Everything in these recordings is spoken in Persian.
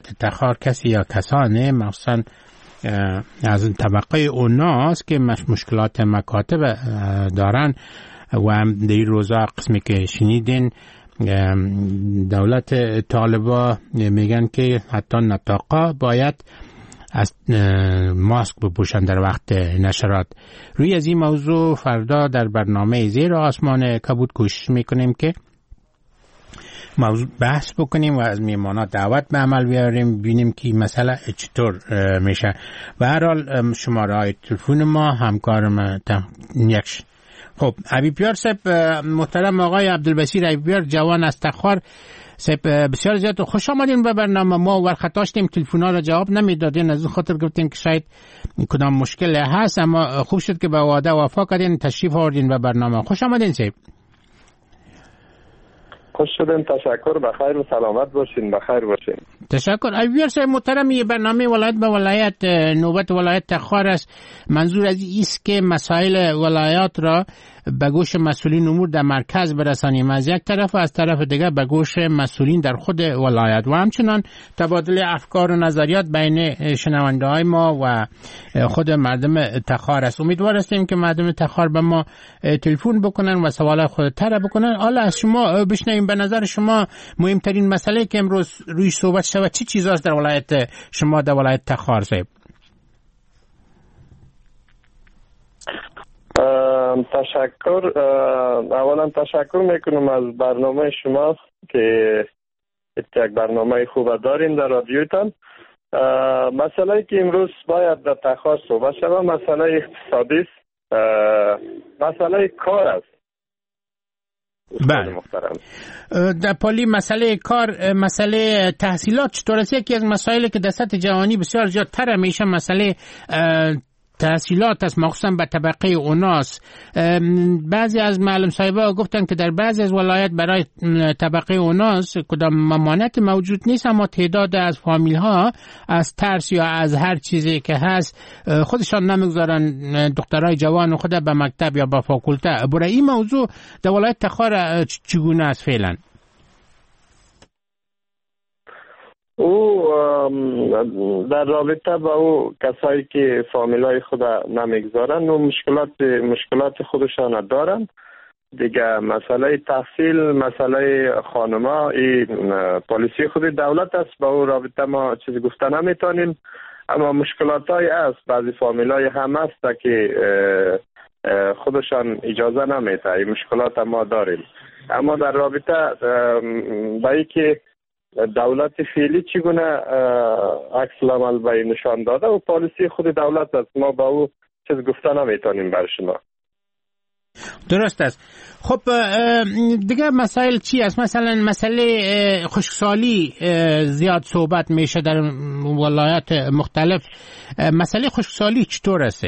تخار کسی یا کسانه مخصوصا از طبقه اوناست که مشکلات مکاتب دارن و هم در روزا قسمی که شنیدین دولت طالبا میگن که حتی نطاقا باید از ماسک بپوشن در وقت نشرات. روی از این موضوع فردا در برنامه زیر آسمان کبود کوشش میکنیم که موضوع بحث بکنیم و از میمانا دعوت به عمل بیاریم، ببینیم که مسئله چطور میشه. به هر حال شماره های تلفن ما همکارم یکش. خب عبیبیار صاحب محترم آقای عبدالبصیر عبیبیار جوان از تخار صاحب، بسیار زیاد خوش آمدین به برنامه ما. ورخط داشتیم تلفن‌ها را جواب نمیدادین، از این خاطر گفتیم که شاید کدام مشکل هست، اما خوب شد که به وعده وفا کردین، تشریف آوردین به برنامه. خوش آمدین صاحب. خوش شدین، تشکر، بخیر و سلامت باشین، بخیر باشین. تشکر. عبیبیار صاحب محترم، یه برنامه ولایت به ولایت، نوبت ولایت تخار است. منظور از این است که مسائل ولایات را به گوش مسئولین امور در مرکز برسانیم از یک طرف و از طرف دیگر به گوش مسئولین در خود ولایت و همچنان تبادل افکار و نظریات بین شنونده های ما و خود مردم تخار است. امیدوار هستیم که مردم تخار به ما تلفن بکنن و سوال خود طرح بکنن. حالا از شما بشنویم، به نظر شما مهمترین مسئله که امروز روی صحبت شود چی چیزاست در ولایت شما، در ولایت تخار صاحب؟ تشکر. اولا تشکر میکنم از برنامه شما که یک برنامه خوب دارین در رادیوتان. مسئله که امروز باید در تخار صحبت شود مسئله اقتصادی است، مسئله کار است. بله در پالی مسئله کار، مسئله تحصیلات چطور است؟ یکی از مسائلی که در سطح جهانی بسیار زیادتر میشه مسئله تحصیلات است، مخصوصا به طبقه اوناس. بعضی از معلم صاحبا گفتن که در بعضی از ولایت برای طبقه اوناس کدام ممانعت موجود نیست، اما تعداد از فامیل ها از ترس یا از هر چیزی که هست خودشان نمیگذارن دخترای جوان خود به مکتب یا به فاکولته. برای این موضوع در ولایت تخار چگونه است فعلا؟ او در رابطه با او کسایی که فامیلای خود نمیگذارن و مشکلات خودشان دارن دیگه. مسئله تحصیل، مسئله خانما، این پالیسی خود دولت است، با او رابطه ما چیزی گفته نمیتونیم، اما مشکلات های است. بعضی فامیلای هم است که خودشان اجازه نمیده، این مشکلات ما داریم. اما در رابطه با اینکه دولت فعلی چگونه عکس العمل به نشان داده و پالیسی خود دولت است، ما با او چیز گفته نمیتونیم بر شما. درست است. خب دیگه مسائل چی است؟ مثلا مسئله خشکسالی زیاد صحبت میشه در ولایات مختلف. مسئله خشکسالی چطور است؟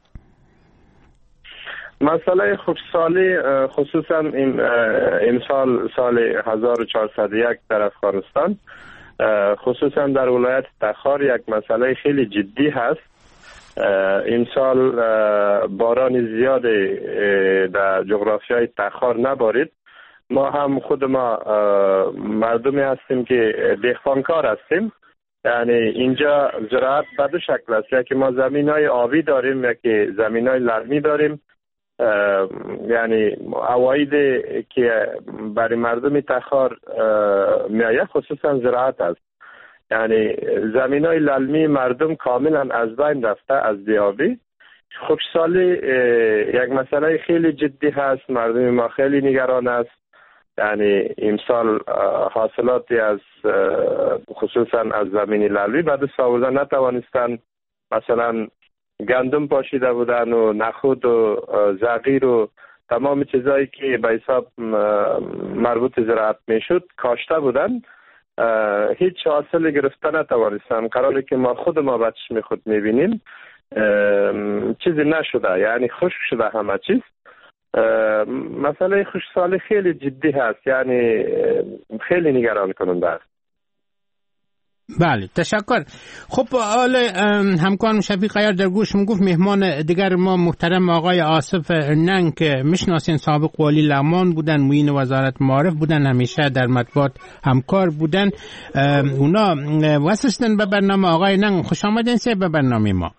مسئله خشکسالی خصوصا این سال 1401 در افغانستان، خصوصا در ولایت تخار یک مسئله خیلی جدی هست. این سال باران زیاد در جغرافیای تخار نبارید. ما هم خود ما مردمی هستیم که دهقانکار هستیم، یعنی اینجا زراعت به دو شکل است، یکی ما زمینای آبی داریم، یکی زمینای لرمی داریم. یعنی عواید که برای مردم تخار میآید خصوصا زراعت است. یعنی زمینای للمی مردم کاملا از بین رفته از بیابی. خشکسالی یک مسئله خیلی جدی هست، مردم ما خیلی نگران است. یعنی امسال حاصلاتی از خصوصا از زمین للمی بعد ساوردن نتوانستن، مثلا گندم پاشیده بودن و نخود و زغیر و تمام چیزایی که به حساب مربوط زراعت میشد کاشته بودن، هیچ حاصل گرفته نتوانستن. قراره که ما خود ما به چشم خود میبینیم چیزی نشده، یعنی خشک شده همه چیز. مسئله خشکسالی خیلی جدی هست، یعنی خیلی نگران کننده است. بله تشکر. خب حالا همکارم شفیق عیار در گوش گفت مهمان دیگر ما محترم آقای آصف ننگ که میشناسین، سابق والی لغمان بودن، معین وزارت معارف بودن، همیشه در مطبوعات همکار بودن. اونا واسطن به برنامه. آقای ننگ خوش آمدین به برنامه ما.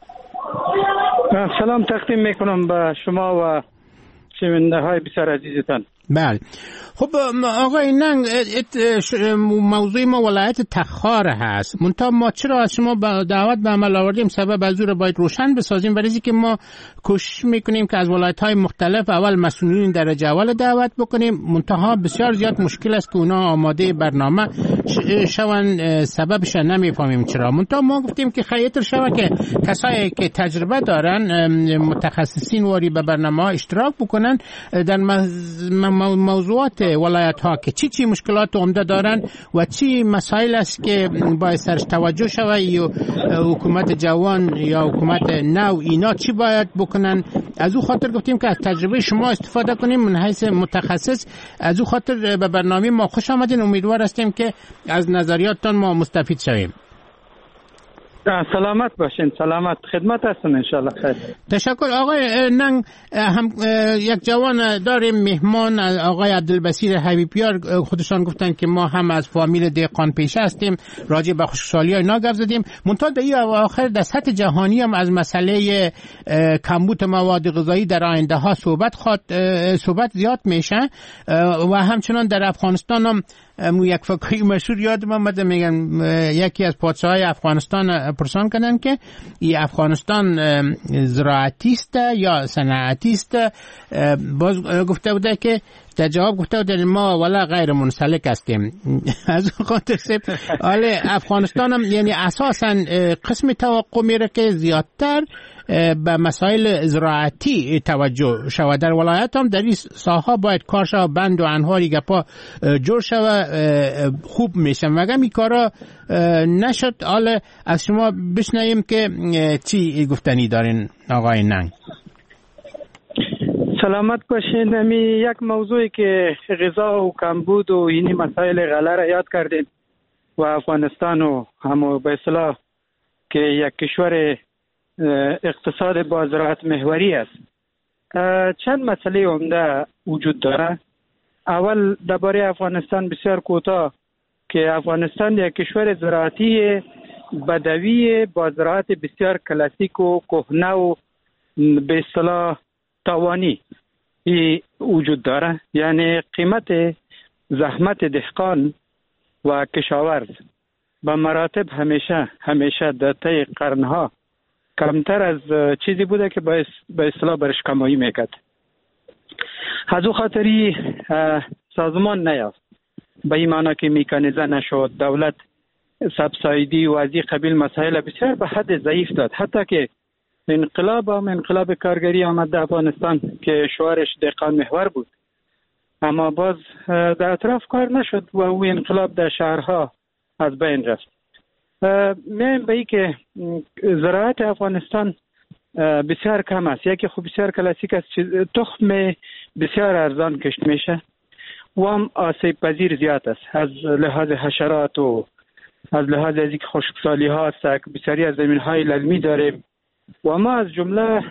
سلام تقدیم میکنم به شما و شنونده های بسیار عزیزتان. بله. خب آقای ننگ، موضوع ما ولایت تخار هست. منتها ما چرا از شما دعوت به عمل آوردیم؟ سبب از رو باید روشن بسازیم، برای که ما کوشش میکنیم که از ولایت های مختلف اول مسئولین درجه اول دعوت بکنیم، منتها بسیار زیاد مشکل است که اونا آماده برنامه شون، سببش نمیفهمیم چرا. منتها ما گفتیم که خیلی شوه که کسایی که تجربه دارن، متخصصین واری به برنامه ها اشتراک بکنن در موضوعات ولایت ها که چی مشکلات عمده دارن و چی مسائل است که باید سرش توجه شود، یا حکومت جوان یا حکومت نو اینا چی باید بکنن. از او خاطر گفتیم که از تجربه شما استفاده کنیم من حیث متخصص. از او خاطر به برنامه ما خوش آمدین. امیدوار هستیم که از نظریاتتان ما مستفید شویم. سلامت باشین. سلامت خدمت هستم انشالله. خیر. تشکر. آقای ننگ، هم یک جوان داریم مهمان، آقای عبدالبصیر حبیبیار. خودشان گفتن که ما هم از فامیل دهقان پیشه هستیم، راجع به خشکسالی ها اینا گپ زدیم. منتها در این اواخر در سطح جهانی هم از مسئله کمبود مواد غذایی در آینده ها صحبت زیاد میشه و همچنان در افغانستان هم یک فکری مشهور یادم آمد، میگن یکی از پادشاهای افغانستان پرسان کردن که این افغانستان زراعتی است یا صنعتی است. باز گفته بوده که در جواب گفته بوده ما ولا غیر منسلک هستیم. از اون خاطر حالا افغانستان هم یعنی اساسا قسم توقع میره که زیادتر به مسائل زراعتی توجه شود. در ولایت هم در این ساحه باید کار شود، بند و انهاری گپا جور شود، خوب میشن. مگر این کارا نشد. حالا از شما بشنویم که چی گفتنی دارین آقای ننگ. سلامت باشین. یک موضوعی که غذا و کمبود و اینی مسائل غله را یاد کردین و افغانستان و هم به اصطلاح که یک کشور اقتصاد با زراعت محوری است، چند مسئله عمده وجود داره. اول درباره افغانستان بسیار کوتاه که افغانستان یک کشور زراعتی بدوی با زراعت بسیار کلاسیک و کهنه و به اصطلاح تاوانی وجود داره. یعنی قیمت زحمت دهقان و کشاورز به مراتب همیشه در طی قرنها کمتر از چیزی بوده که به اصطلاح برش کمایی میکرد. از او خاطری سازمان نیافت، به این معنی که میکانیزه نشد، دولت سبسایدی و از این قبیل مسائل بسیار به حد ضعیف داد. حتی که انقلاب کارگری آمد در افغانستان که شعارش دهقان محور بود، اما باز در اطراف کار نشد و او انقلاب در شهرها از بین رفت. میایم به ای که زراعت افغانستان بسیار کم است. یکی خوب بسیار کلاسیک است، تخم بسیار ارزان کشت میشه و هم آسیب پذیر زیاد است از لحاظ حشرات و از لحاظ از اینکه خشکسالی ها است. بسیاری از زمین های للمی داریم و ما از جمله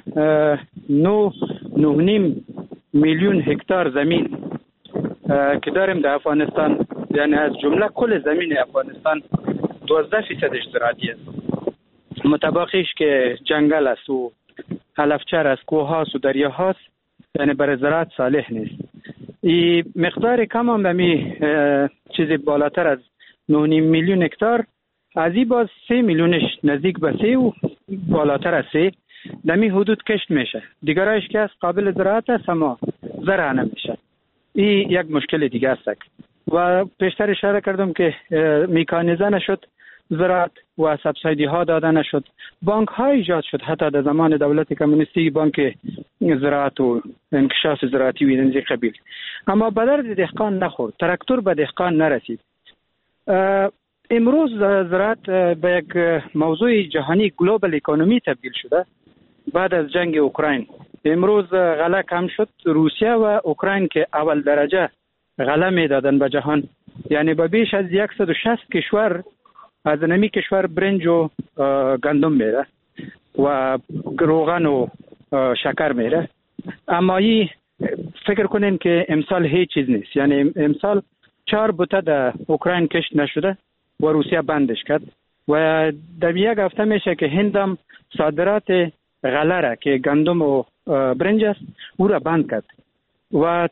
9.5 میلیون هکتار زمین که داریم در افغانستان، یعنی از جمله کل زمین افغانستان 12% زراعتی است. متباقیش که جنگل است و علفچر است، کوه هاست و دریا هاست، یعنی برای زراعت صالح نیست. این مقدار کم هم دمی چیزی بالاتر از 9.5 میلیون هکتار، از این باز 3 میلیونش نزدیک به 3 و بالاتر از 3 دمی حدود کشت میشه. دیگرایش که از قابل زراعت است اما زرع نمیشه. این یک مشکل دیگه است و پیشتر اشاره کردم که میکانیزه نشد زراعت و سبسایدی ها داده نشد. بانک ها ایجاد شد، حتی در زمان دولت کمونیستی بانک زراعت و انکشاف زراعتی و این قبیل، اما به درد دهقان نخورد. تراکتور به دهقان نرسید. امروز زراعت به یک موضوع جهانی گلوبال اکونومی تبدیل شده بعد از جنگ اوکراین. امروز غله کم شد. روسیه و اوکراین که اول درجه غله میدادن به جهان، یعنی به بیش از 160 کشور از نمی کشور برنج و گندم میره و روغن و شکر میره. اما ای فکر کنین که امسال هیچ چیز نیست. یعنی امسال 4 بوته در اوکراین کشت نشده و روسیه بندش کرد و در یک هفته میشه که هندم صادرات غله را که گندم و برنج است او را بند کرد و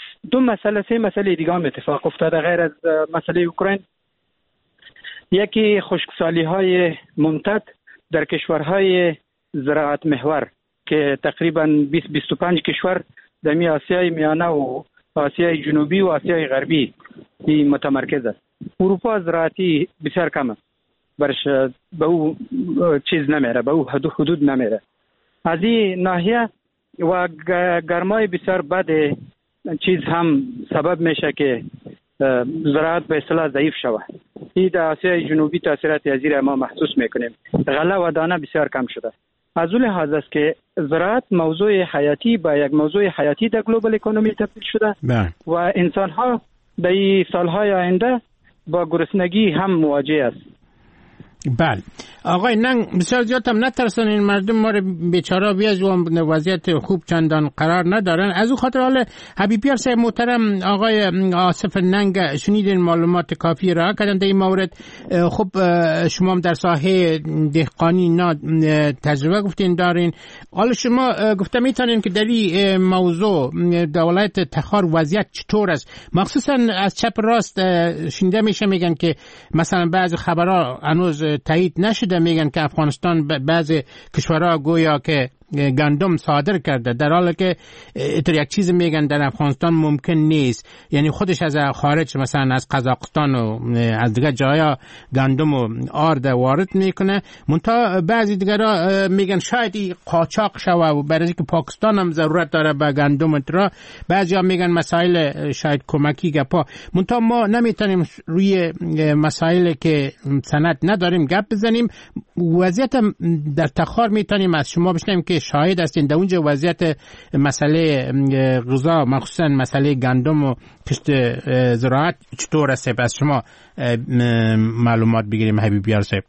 3 مسئله دیگه هم اتفاق افتاده غیر از مسئله اوکراین. یکی خشکسالی های ممتد در کشورهای زراعت محور که تقریبا 20-25 کشور در آسیای میانه و آسیای جنوبی و آسیای غربی متمرکز است. اروپا زراعتی بسیار کم است، برش به او چیز نمیره، به او حدود نمیره. از این ناحیه و گرمای بسیار بد چیز هم سبب میشه که زراعت به اصطلاح ضعیف شود. این در آسیای جنوبی تاثیرات ازیر ما محسوس میکنیم. غله و دانه بسیار کم شده. از اون لحاظ است که زراعت موضوع حیاتی با یک موضوع حیاتی در گلوبال اکونومی تبدیل شده و انسان ها در این سالهای آینده با گرسنگی هم مواجه است. بله آقای ننگ، بسیار زیاد هم نترسانین مردم ما رو بیچاره بیاز و وضعیت خوب چندان قرار ندارن. از او خاطر حال حبیبیار صاحب محترم آقای آصف ننگ شنیدین معلومات کافی را کردن در این مورد. خب شما هم در ساحه دهقانی تجربه گفتین دارین. حالا شما گفته میتونین که در این موضوع در ولایت تخار وضعیت چطور است؟ مخصوصا از چپ راست شنیده میشه میگن که مثلا بعضی خبرها هنوز تایید نشده، میگن که افغانستان بعضی کشورها گویا که گندم صادر کرده، در حالی که یک چیز میگن در افغانستان ممکن نیست. یعنی خودش از خارج مثلا از قزاقستان و از دیگر جایا گندم و آرد وارد میکنه، منتها بعضی دیگرها میگن شاید قاچاق شوه و برای اینکه پاکستان هم ضرورت داره به گندم ترا. بعضیا میگن مسائل شاید کمکی گپا، منتها ما نمیتونیم روی مسائل که سند نداریم گپ بزنیم. وضعیت در تخار میتونیم از شما بشنویم که شاهد هستین در اونجا وضعیت مسئله غذا مخصوصا مسئله گندم و کشت زراعت چطور است؟ از شما معلومات بگیریم حبیبیار صاحب.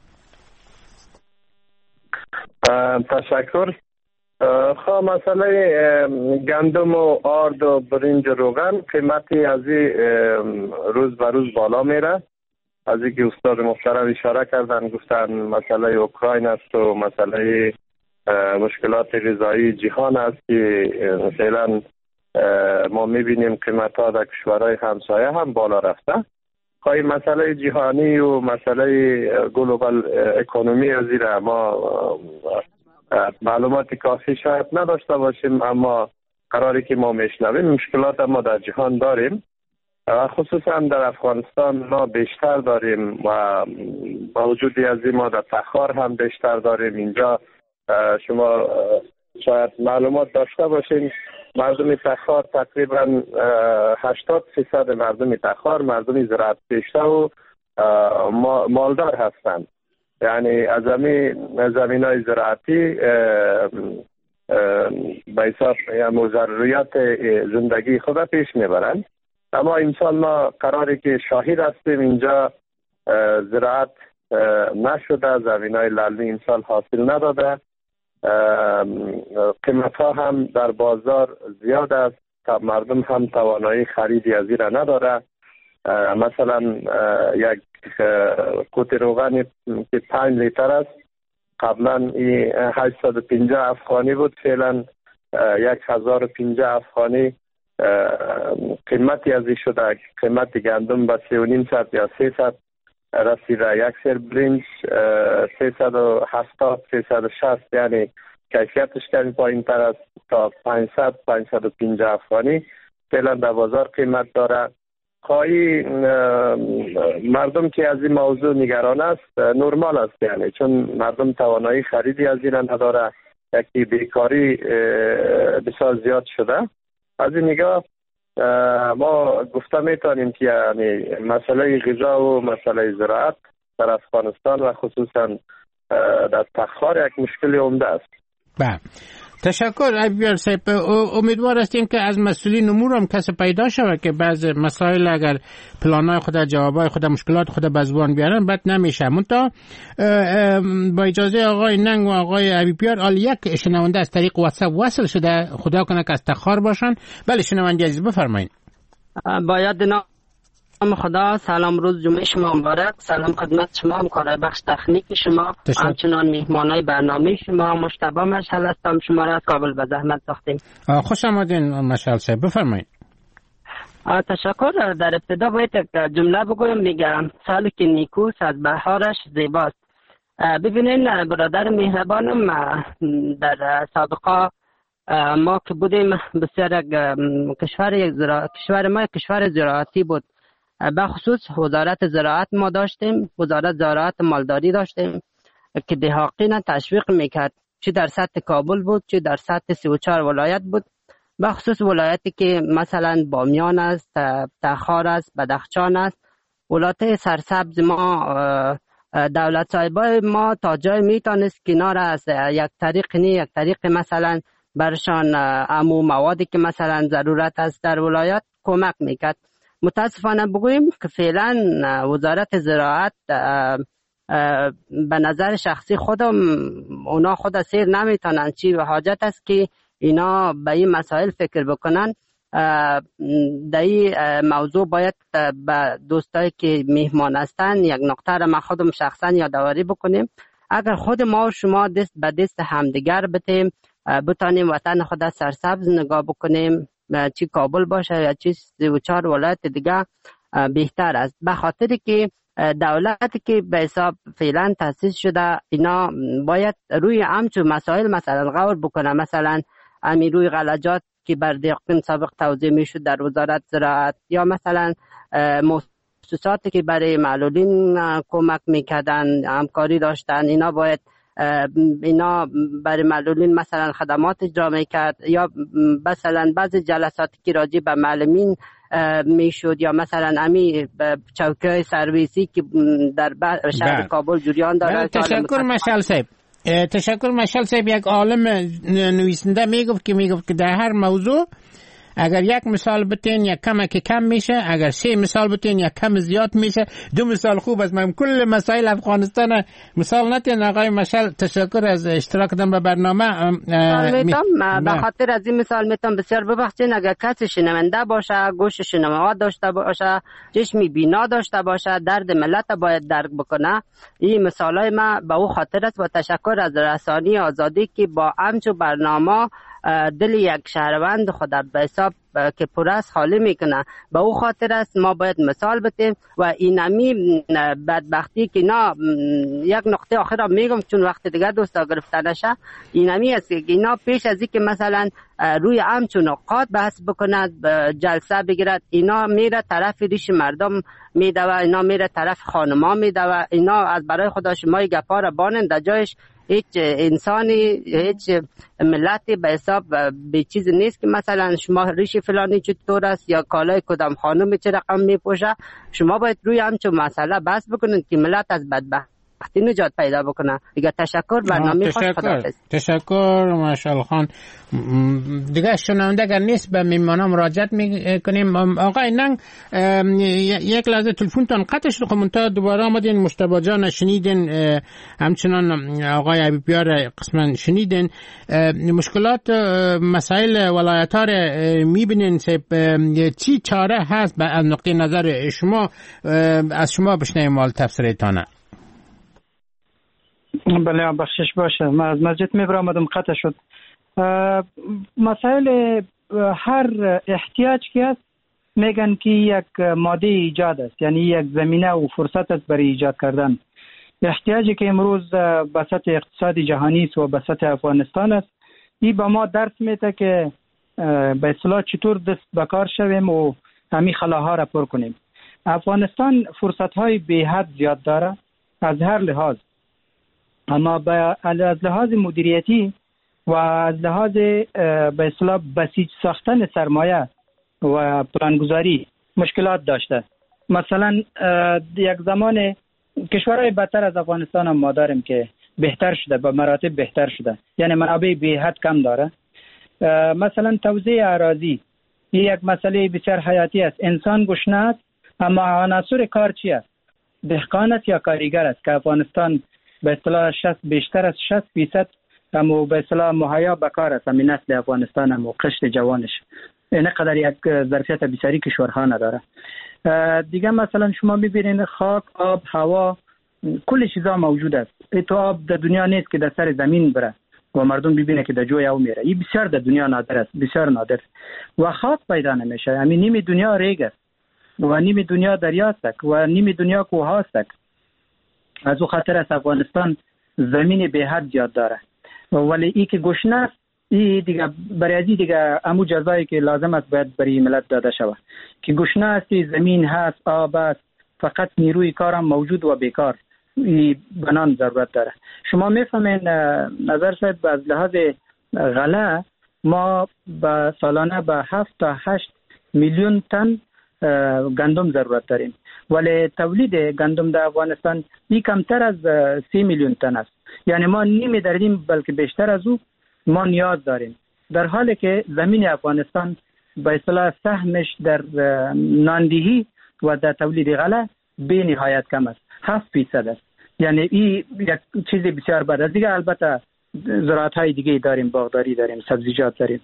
تشکر. خب مسئله گندم و آرد و برنج و روغن قیمتی از روز به روز بالا میره. از اینکه استاد محترم اشاره کردن گفتن مسئله اوکراین است و مسئله مشکلات غذایی جهان است که فعلا ما میبینیم قیمت ها در کشورهای همسایه هم بالا رفته. خواهی مسئله جهانی و مسئله گلوبال اکونومی از این ما معلومات کافی شاید نداشته باشیم، اما قراری که ما میشنویم مشکلات ما در جهان داریم، خصوصا در افغانستان ما بیشتر داریم و با وجود از این ما در تخار هم بیشتر داریم. اینجا شما شاید معلومات داشته باشین مردم تخار تقریبا 80% مردم تخار مردم زراعت پیشه و مالدار هستند. یعنی از زمینای زراعتی به حساب ضروریات زندگی خود پیش میبرند. اما امسال ما قراری که شاهد هستیم اینجا زراعت نشده، زمینای للمی امسال حاصل نداده، قیمت ها هم در بازار زیاد است، مردم هم توانایی خریدی از این را نداره. مثلا یک قوت روغن که 5 لیتر است قبلا 850 افغانی بود، فعلا 1050 افغانی قیمتی ازی شده. قیمت گندم به 3.5 یا 300 رسیده. یک سر برنج 370 360، یعنی کیفیتش کمی پایین تر است تا 500 550 افغانی فعلا در بازار قیمت داره. خواهی مردم که از این موضوع نگران است نرمال است، یعنی چون مردم توانایی خریدی از این نداره، یکی بیکاری بسیار زیاد شده. از این نگاه ما گفته میتونیم که یعنی مسئله غذا و مسئله زراعت در افغانستان و خصوصا در تخار یک مشکل عمده است. بله تشکر بیار صاحب. امیدوار هستیم که از مسئولین امور هم کسی پیدا شود که بعض مسائل اگر پلانای خود، جوابای خود، مشکلات خود به زبان بیارن بد نمیشه. منتها با اجازه آقای ننگ و آقای عبیبیار، یک شنونده از طریق واتساپ وصل شده، خدا کنه که از تخار باشن. بله شنونده عزیز بفرمایید. باید خدا. سلام، روز جمعه شما مبارک. سلام خدمت شما، همکارای بخش تکنیک شما، همچنان میهمانای برنامه شما. مجتبی مشعل هستم، شما را از کابل به زحمت ساختیم. خوش آمدین مشعل صاحب، بفرمایید. تشکر. در ابتدا باید یک جمله بگویم، میگم سالی که نیکوست از بهارش زیباست. ببینین برادر مهربانم، در سابقه ما که بودیم بسیار کشور ما کشور زراعتی بود. به خصوص وزارت زراعت ما داشتیم، وزارت زراعت مالداری داشتیم که دهاقین تشویق میکرد، چه در سطح کابل بود چه در سطح 34 ولایت بود. به خصوص ولایتی که مثلا بامیان است، تخار است، بدخشان است، ولایت سرسبز ما، دولت صاحبای ما تا جای میتونست کنار از یک طریق یک طریق مثلا برشان امو موادی که مثلا ضرورت است در ولایت کمک میکرد. متاسفانه بگوییم که فعلا وزارت زراعت به نظر شخصی خودم اونا خود سیر نمیتونن، چی و حاجت است که اینا به این مسائل فکر بکنن. در این موضوع باید به دوستایی که میهمان هستن یک نقطه را ما خودم شخصا یادآوری بکنیم. اگر خود ما و شما دست به دست همدیگر بتیم، بتانیم وطن خود سرسبز نگاه بکنیم، چی کابل باشه یا چی 34 ولایت دیگه، بهتر است. به خاطر که دولتی که به حساب فعلا تأسیس شده، اینا باید روی همچون مسائل مثلا غور بکنه. مثلا امی روی غلجات که بر دهقان سابق توزیع میشد در وزارت زراعت، یا مثلا مؤسساتی که برای معلولین کمک میکردن، همکاری داشتن، اینا باید اینا برای معلولین مثلا خدمات اجرا میکرد، یا مثلا بعضی جلساتی که راجع به معلمین میشد، یا مثلا امی چوکای سرویسی که در شهر کابل جریان داره. تشکر مشعل صاحب. تشکر مشعل صاحب. یک عالم نویسنده میگفت که در هر موضوع اگر یک مثال بتین یک کم میشه، اگر 3 مثال بتین یک کم زیاد میشه. 2 مثال خوب است. من کل مسائل افغانستان مثال نتین. آقای مشعل تشکر از اشتراک دادن به برنامه. به خاطر از این مثال میتونم بسیار ببخشین، اگر کسی شنونده باشه، گوش شنوا داشته باشه، چشمی بینا داشته باشه، درد ملت باید درک بکنه. این مثالای ما به او خاطر است و تشکر از رسانی آزادی که با همچو برنامه دل یک شهروند خود به حساب که پر است خالی میکنه. به او خاطر است ما باید مثال بتیم. و اینمی بدبختی که اینا یک نقطه آخر را میگم چون وقت دیگه دوستا گرفته نشه، اینمی است که اینا پیش از اینکه مثلا روی همچون نقاط بحث بکند، جلسه بگیرد، اینا میره طرف ریش مردم میدوه، اینا میره طرف خانما میدوه. اینا از برای خدا شما گپا را بانند، در جایش هیچ انسانی، هیچ ملتی به حساب به چیز نیست که مثلا شما ریش فلانی چطور است یا کالای کدام خانم چه رقم میپوشه. شما باید روی همچون مسئله بحث بکنید که ملت از بدبختی نجات پیدا بکنه. دیگه تشکر. برنامه خوش. خداحافظ. تشکر مشعل خان. دیگه شنونده اگر نیست به میمانم مراجعت میکنیم. آقای ننگ یک لحظه تلفنتون قطع شد، منتها دوباره آمدین. مجتبی جان شنیدین، همچنان آقای عبیبیار قسما شنیدین. مشکلات مسائل ولایت ها رو میبینین. چی چاره هست از نقطه نظر شما؟ از شما بشنویم مال تفسیرتانه. بله بخشش باشه، من از مسجد میبرم قطع شد. مسائل هر احتیاج که است میگن که یک ماده ایجاد است، یعنی یک زمینه و فرصت است برای ایجاد کردن. احتیاجی که امروز به سطح اقتصاد جهانی است و به سطح افغانستان است، این به ما درس میده که به اصطلاح چطور دست به کار شویم و همین خلاها را پر کنیم. افغانستان فرصت های به حد زیاد داره از هر لحاظ، اما از لحاظ مدیریتی و از لحاظ به اصطلاح بسیج ساختن سرمایه و پلانگذاری مشکلات داشته. مثلا یک زمان کشورهای بدتر از افغانستان هم ما داریم که بهتر شده، به مراتب بهتر شده، یعنی منابع به حد کم داره. مثلا توزیع اراضی یک مسئله بسیار حیاتی است. انسان گشنه است اما عناصر کار چی است؟ دهقان است یا کارگر است که افغانستان به اصطلاح بیشتر از 60% اما به اصطلاح مهیا به کار است. همین نسل افغانستان هم قشر جوانش اینقدر یک ظرفیت بسیاری کشورها نداره. دیگه مثلا شما میبینید خاک، آب، هوا، کل چیزا موجود است. تو آب در دنیا نیست که در سر زمین بره و مردم ببینه که در جوی او میره. این بسیار در دنیا نادر است، بسیار نادر. و خاک پیدا نمیشه. همین نیم دنیا ریگ است و نیم دنیا دریا است و نیم دنیا کوه است. از او خاطر است افغانستان زمین به حد زیاد داره. ولی ای که گشنه است، ای دیگه برای دیگه امو جزایی که لازم است باید برای ملت داده شود. که گشنه است، زمین هست، آب است، فقط نیروی کار هم موجود و بیکار. ای بنان ضرورت داره. شما میفهمین نظر صاحب از لحاظ غله ما با سالانه به 7 تا 8 میلیون تن گندم ضرورت داریم، ولی تولید گندم در افغانستان ای کمتر از 3 میلیون تن است. یعنی ما نیمی داریم بلکه بیشتر از او ما نیاز داریم، در حالی که زمین افغانستان به اصطلاح سهمش در ناندهی و در تولید غله به نهایت کم است، 7% است. یعنی این یک چیز بسیار بد است. دیگه البته زراعت‌های دیگه داریم، باغداری داریم، سبزیجات داریم.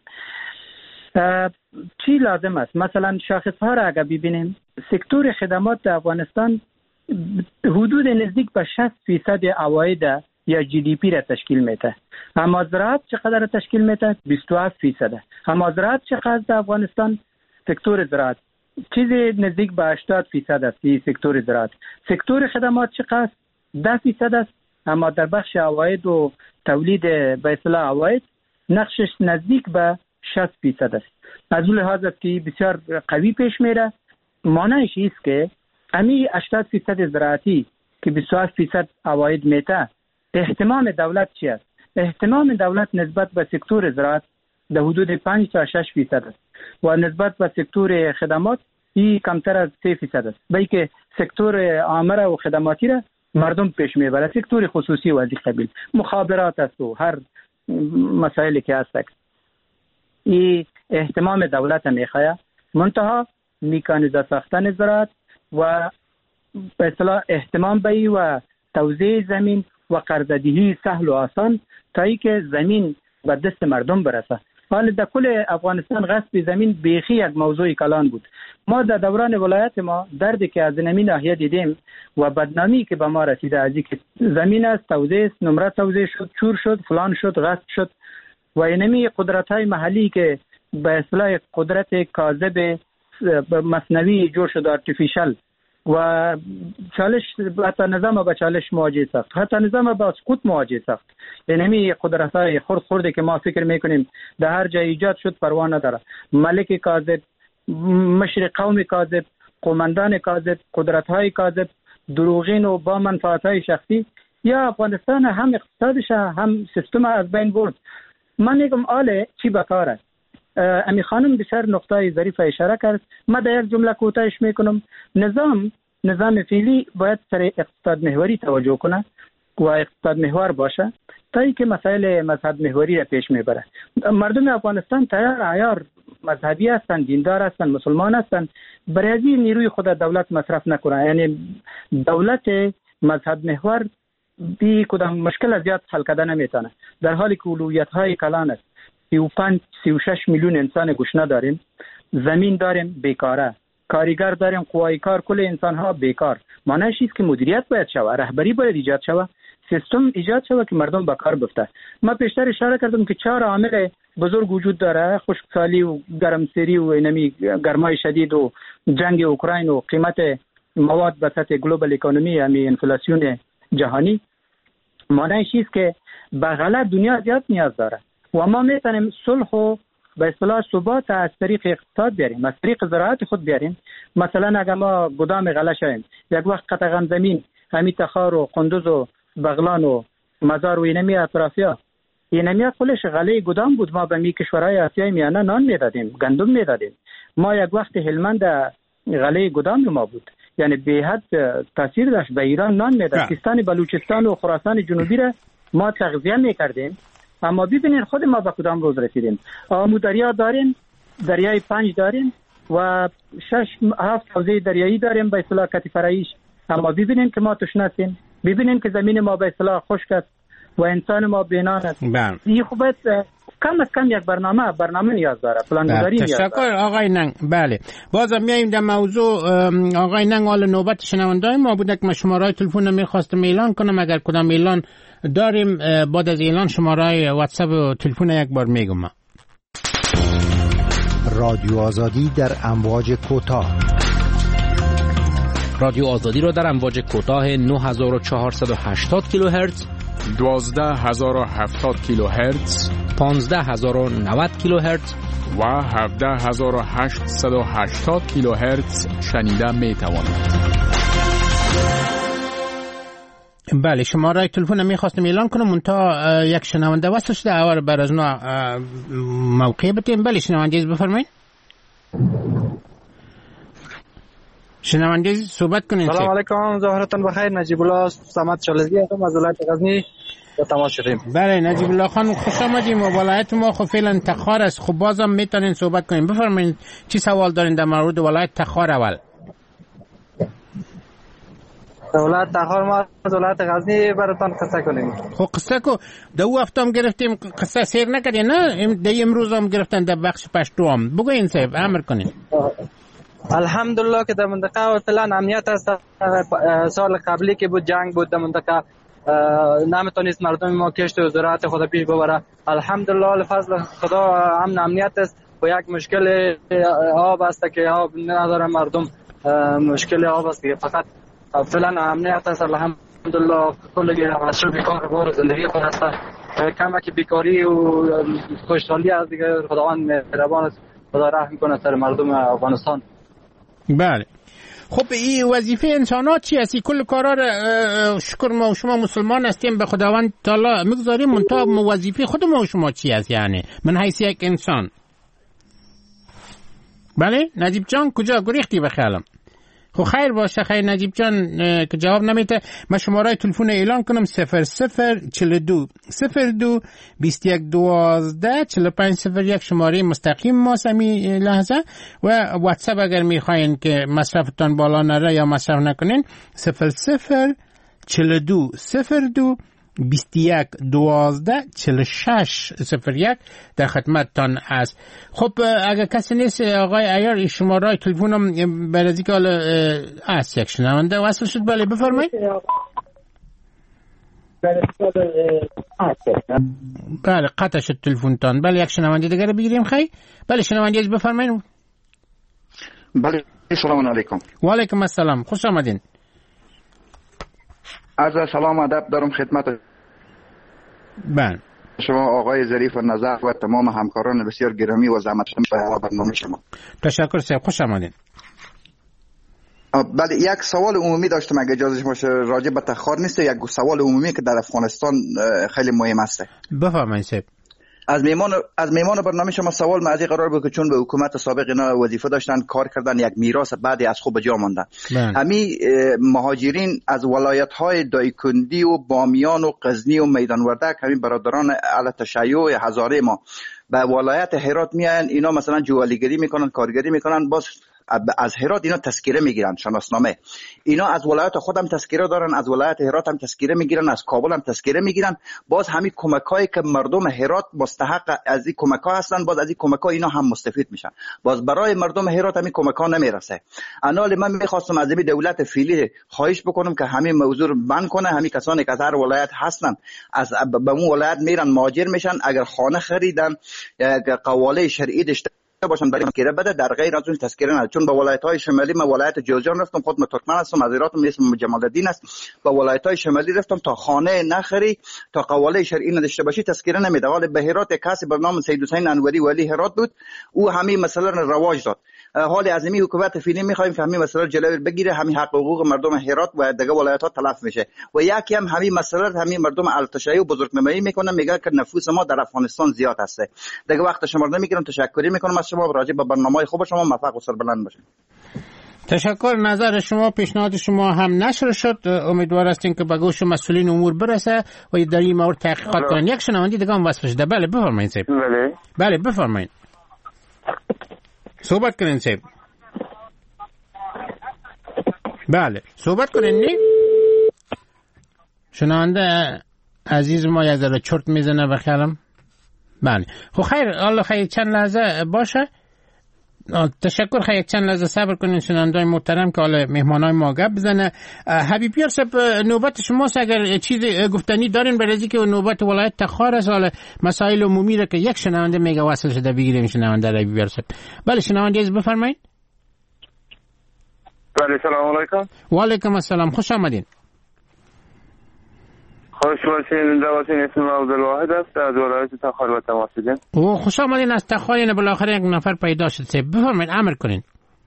چی لازم است؟ مثلا شاخص‌ها را اگر ببینیم، سکتور خدمات در افغانستان حدود نزدیک به 60% عواید یا جی دی پی را تشکیل میده. اما زراعت چقدر تشکیل میده؟ 27%. اما زراعت چقدر در افغانستان؟ سکتور زراعت چیزی نزدیک به 80% است. این سکتور زراعت. سکتور خدمات چقدر؟ 10% است. اما در بخش عواید و تولید به اصطلاح عواید نقشش نزدیک به 60% است. از اون لحاظ است که بسیار قوی پیش میره. معنیش است که امی 80% زراعتی که 27% عواید میده، اهتمام دولت چی است؟ اهتمام دولت نسبت به سکتور زراعت در حدود 5 تا 6% است و نسبت به سکتور خدمات این کمتر از 3% است. بلکه سکتور عامه و خدماتی را مردم پیش میبره، سکتور خصوصی و از این قبیل مخابرات است و هر مسائلی که هست. این اهتمام دولت میخواه، منتها میکانیزه ساختن زراعت و به اصطلاح اهتمام به و توزیع زمین و قرضه‌دهی سهل و آسان تا ای که زمین به دست مردم برسه. حال در کل افغانستان غصب زمین بیخی یک موضوع کلان بود. ما در دوران ولایت ما دردی که از نمی ناحیه دیدیم و بدنامی که به ما رسیده از اینکه زمین است، توزیع است، نمره توزیع شد، چور شد، فلان شد، غصب شد و اینمی قدرت‌های محلی که به اصطلاح قدرت کاذب مصنوعی جور شد، آرتفیشال، و چالش حتی نظام با چالش مواجه ساخت، حتی نظام با سقوط مواجه ساخت. اینمی قدرت‌های خرد که ما فکر میکنیم در هر جای ایجاد شد پروا نداره. ملک کاذب، مشر قوم کاذب، قومندان کاذب، قدرت‌های کاذب، دروغین و با منفعت‌های شخصی، یا افغانستان هم اقتصادش هم سیستم از بین برد. من میگم آله چی بکار است. امی خانم بسیار نقطه ظریف اشاره کرد. ما در یک جمله کوتاهش میکنم. نظام فعلی باید سر اقتصاد محوری توجه کنه و اقتصاد محور باشه تا اینکه مسائل مذهب محوری را پیش میبره. مردم افغانستان تیار عیار مذهبی هستند، دیندار هستند، مسلمان هستند. برای از نیروی خود دولت مصرف نکنه. یعنی دولت مذهب محور بی کدام مشکل زیاد حل کردن نمیتونه، در حالی که اولویت های کلان است. 35-36 میلیون انسان گشنه داریم، زمین داریم بیکاره، کارگر داریم، قوای کار، کل انسان ها بیکار. معنیش است که مدیریت باید شود، رهبری باید ایجاد شود، سیستم ایجاد شود که مردم به کار بفته. ما پیشتر اشاره کردم که 4 عامل بزرگ وجود داره: خشکسالی و گرمسیری و اینمی گرمای شدید و جنگ اوکراین و قیمت مواد به سطح گلوبال اکونومی، یعنی انفلاسیون جهانی. معنیش است که به غله دنیا زیاد نیاز داره و ما میتونیم صلح و به اصطلاح ثبات از طریق اقتصاد بیاریم، از طریق زراعت خود بیاریم. مثلا اگر ما گدام غله شویم، یک وقت قطعا زمین همین تخار و قندوز و بغلان و مزار و اینمی اطرافیا، اینمی کلش غله گدام بود. ما به می کشورهای آسیای میانه نان میدادیم، گندم میدادیم. ما یک وقت هلمند غله گدام ما بود، یعنی به حد تاثیر داشت. به ایران نان میداد. سیستان، بلوچستان و خراسان جنوبی را ما تغذیه میکردیم. اما ببینید خود ما به کدام روز رسیدیم. آمو دریا داریم، دریای پنج داریم و 6-7 حوزه دریایی داریم به اصطلاح کتف رئیس. اما ببینین که ما تشنه هستیم، ببینین که زمین ما به اصطلاح خشک است و انسان ما بینان است. این خوب کم از کم یک برنامه نیاز داره، پلانگذاری نیاز داره. تشکر آقای ننگ. بله بازم میایم در موضوع. آقای ننگ، حالا نوبت شنوندای ما بوده که من شماره تلفن میخواستم اعلان کنم. اگر کدام اعلان داریم بعد از اعلان شماره واتساپ و تلفن یک بار میگم. رادیو آزادی در امواج کوتاه. رادیو آزادی را در امواج کوتاه 9480 کیلوهرتز، 12070 کیلوهرتز، 15090 کیلوهرتز و 17880 کیلوهرتز شنیده می توانید. بله شماره تلفن میخواستم اعلان کنم منتها یک شنونده وصل شده اول بر از موقع بتیم. بله شنونده بفرمایید. شنونده صحبت کنین. سلام علیکم، ظهرتون بخیر. نجیب الله صمد چالزی هستم از ولایت غزنی. با تماس شدیم. بله نجیب الله خان خوش آمدیم. ولایت ما خب فعلا تخار است. خب بازم میتونین صحبت کنین. بفرمایید چی سوال دارین در مورد ولایت تخار؟ اول ولایت تخار ما از ولایت غزنی براتون قصه کنیم. خب قصه کو. دو هفته هم گرفتیم قصه سیر نکردین نه؟ دی امروز هم گرفتن در بخش پشتو هم. بگوین صاحب امر کنین. الحمدلله که در منطقه فعلا امنیت است. سال قبلی که بود جنگ بود در منطقه نمیتونست مردم ما کشت و زراعت خود پیش ببره. الحمدلله لفضل خدا امنیت است. و یک مشکل آب است که آب نداره مردم. مشکل آب است که فقط فعلا امنیت است. الحمدلله کل مصروف کار بار زندگی خود است. کمک بیکاری و خوشحالی از دیگه خداوند مهربان است. خدا رحم کنه سر مردم افغانستان. بله خب این وظیفه انسانات چی هستی؟ کل کارا شکر ما و شما مسلمان هستیم به خداوند تعالی میگذاریم، منتها وظیفه خود ما و شما چی هست؟ یعنی من حیث یک انسان. بله نجیب جان کجا گریختی بخیالم؟ خب خیر باشه. خیر نجیب جان که جواب نمیده. من شماره تلفن اعلان کنم 0042 02 21 12 45 01 شماره مستقیم ما سمی لحظه. و واتساپ اگر میخواین که مصرفتان بالا نره یا مصرف نکنین 0042 02 21 12 46 01 در خدمتتان است. خب اگر کسی نیست آقای عیار شماره تلفنم برای که حالا است یک شنونده وصل شد. بله بفرمایید. بله قطع شد تلفنتان. بله یک شنونده دیگر بگیریم. خیلی بله شنونده بفرمایید. بله سلام علیکم. و علیکم السلام، خوش آمدین. از سلام ادب دارم خدمت بله شما آقای ظریف نظر و تمام همکاران بسیار گرامی و زحمتشون به برنامه شما. تشکر صاحب، خوش آمدین. بله یک سوال عمومی داشتم اگه اجازه باشه راجع به تخار نیست، یک سوال عمومی که در افغانستان خیلی مهم است. بفرمایید صاحب. از میمان برنامه شما سوال معزی قرار بود که چون به حکومت سابق اینا وظیفه داشتن کار کردن یک میراث بعدی از خوب جا ماندن. همین مهاجرین از ولایت‌های دایکندی و بامیان و غزنی و میدان وردک همین برادران اهل تشیع هزاره ما به ولایت هرات میان. اینا مثلا جوالیگری میکنن، کارگری میکنن، باز از هرات اینا تذکره میگیرن، شناسنامه. اینا از ولایت خودم تذکره دارن، از ولایت هرات هم تذکره میگیرن، از کابل هم تذکره میگیرن. باز همین کمکایی که مردم هرات مستحق از این کمک‌ها هستن، باز از این کمک‌ها اینا هم مستفید میشن. باز برای مردم هرات همین کمک‌ها نمیرسه. انال من میخواستم از این دولت فعلی خواهش بکنم که همین موضوع رو بند کنه. همین کسانی که از هر ولایت هستن از به اون ولایت میرن مهاجر میشن، اگر خانه خریدن قواله شرعی داشته باشن برای تذکره بده، در غیر از اون تذکره نده. چون به ولایت‌های شمالی من ولایت جوزجان رفتم، خود من ترکمن هستم، از هراتم، اسمم جمال الدین است. به ولایت‌های شمالی رفتم تا خانه نخری، تا قواله شرعی نداشته باشی تذکره نمیده. ولی به هرات کسی به نام سید حسین انوری ولی هرات بود، او همین مسئله را رواج داد. حال از این حکومت فعلی می‌خوایم که همین مسئله جلوی بگیره، همین حق حقوق مردم هرات و دیگه ولایت‌ها تلف میشه. و یکی هم همین مسئله همین مردم التشیع و بزرگنمایی میکنه، میگه که نفوس ما در افغانستان زیاد است. دیگه وقت شما نمیگیرم. تشکر میکنم از شما. راجع به برنامه‌های خوب شما موفق و سربلند باشید. تشکر. نظر شما، پیشنهاد شما هم نشر شد. امیدوار هستیم که به گوش مسئولین امور برسه و در این مورد تحقیقات کنن. یک شنونده دیگه هم وصل شده. بله بفرمایید صاحب. بله بفرمایید. صحبت کنین صاحب. بله صحبت کنین. نی شنونده عزیز ما یه ذره چرت میزنه بخیرم. بله خب خیر، الله خیر، چند لحظه باشه. تشکر. خیلی چند لحظه صبر کنین شنونده‌های محترم که حالا مهمانای ما گپ بزنه. حبیب یار صاحب نوبت شماست، اگر چیزی گفتنی دارین برای که نوبت ولایت تخار است، حالا مسائل عمومی را که یک شنونده میگه وصل شده بگیریم شنونده حبیب یار صاحب. بله شنونده عزیز بفرمایید. بله سلام علیکم. و علیکم السلام، خوش آمدین. خوش باشین. دواتین اسم عبدالواحد است از ولایت تخار و تماس دیدیم. او خوش آمدین از تخار. اینه بالاخره یک نفر پیدا شد. صاحب بفرمایید، امر کنین.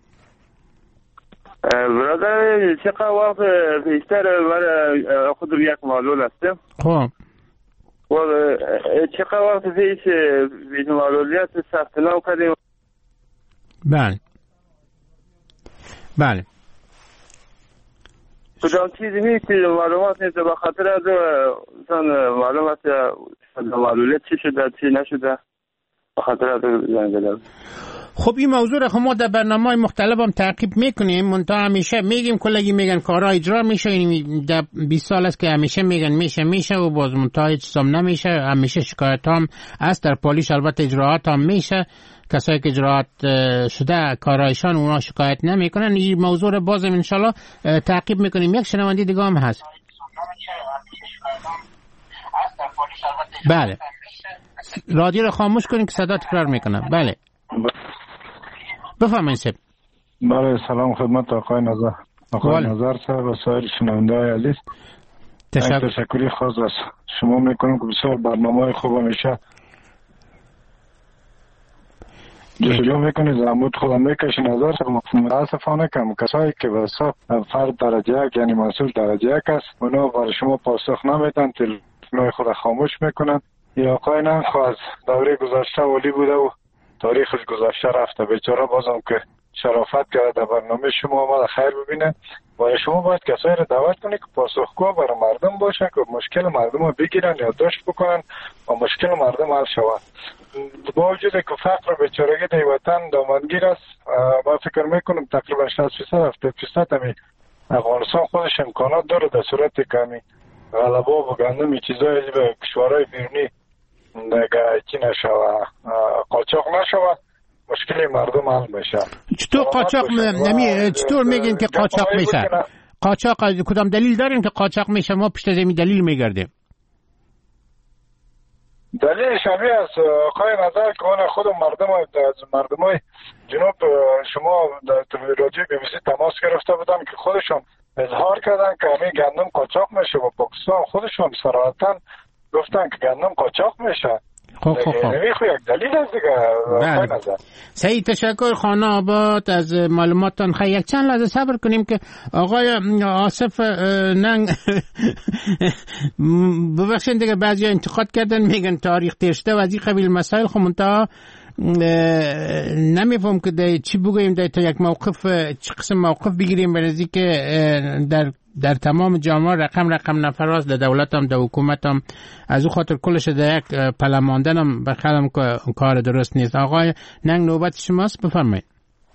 برادر چقدر وقت بیشتر برای خود یک معلول هستیم. خب و چقدر وقت پیش معلولیت ثبت نام کردیم. بله بله. کدام چیزی نیست معلومات نیست به خاطر از معلومات معلولیت چی شده چی نشده به خاطر از زنگ زدم. خب این موضوع را ما در برنامه‌های مختلف هم تعقیب میکنیم. منتها همیشه میگیم کلگی میگن کارا اجرا میشه. این در 20 سال است که همیشه میگن میشه و باز منتها هیچ چیز نمیشه. همیشه شکایت هم است در پلیس، البته اجراات هم میشه. کسایی که اجراات شده کارایشان اونا شکایت نمیکنن. این موضوع را باز ان شاء الله تعقیب میکنیم. یک شنونده دیگه هم هست. بله رادیو رو خاموش کنین که صدا تکرار میکنه. بله بفرمایید صاحب. بله سلام خدمت آقای نظر صاحب و سایر شنونده‌های عزیز. تشکری خاص از شما میکنم که بسیار برنامه‌های خوب میشه جلو میکنید، زحمت خودم میکشی. نظر متاسفانه کسایی که به حساب فرد درجه یک یعنی مسئول درجه یک است اونا برای شما پاسخ نمیدن، تلفن‌های خود خاموش میکنن. یا آقای نخو از دوره گذشته ولی بوده و تاریخش گذشته رفته، بیچاره بازم که شرافت کرده در برنامه شما آمده خیر ببینه. برای شما باید کسایی رو دعوت کنید که پاسخگو برای مردم باشن که مشکل مردم رو بگیرن یا داشت بکنن و مشکل مردم حل شود. با وجود که فقر بیچارگی در وطن دامنگیر است، ما فکر میکنم تقریبا 60% همی افغانستان خودش امکانات داره در صورت که همی غلبه و گندم چیزایی به کشورهای بیرونی چی نشود قاچاق نشود مشکل مردم حل میشه. چطور قاچاق چطور میگین که قاچاق میشه؟ قاچاق کدام دلیل دارین که قاچاق میشه؟ ما پشت از این دلیل میگردیم. دلیل شبیه است آقای نظر که اون خود مردمای جنوب شما در راجع به بیسی تماس گرفته بودن که خودشون اظهار کردن که همین گندم قاچاق میشه و پاکستان خودشون صراحتاً گفتن که گندم قاچاق میشه. خب یک دلیل است دیگه. صحیح تشکر خانه آباد از معلوماتتان. خیلی یک چند لحظه صبر کنیم که آقای آصف ننگ ببخشید دیگه بعضی انتقاد کردن میگن تاریخ تیر شده و از این قبیل مسائل. خب منتها نمیفهم که چی بگوییم تا یک موقف چه قسم موقف بگیریم برای که در تمام جامعه رقم نفراست در دولت هم در حکومت هم از او خاطر کلش در یک پله ماندن هم بخیالم که کار درست نیست. آقای ننگ نوبت شماست، بفرمایید.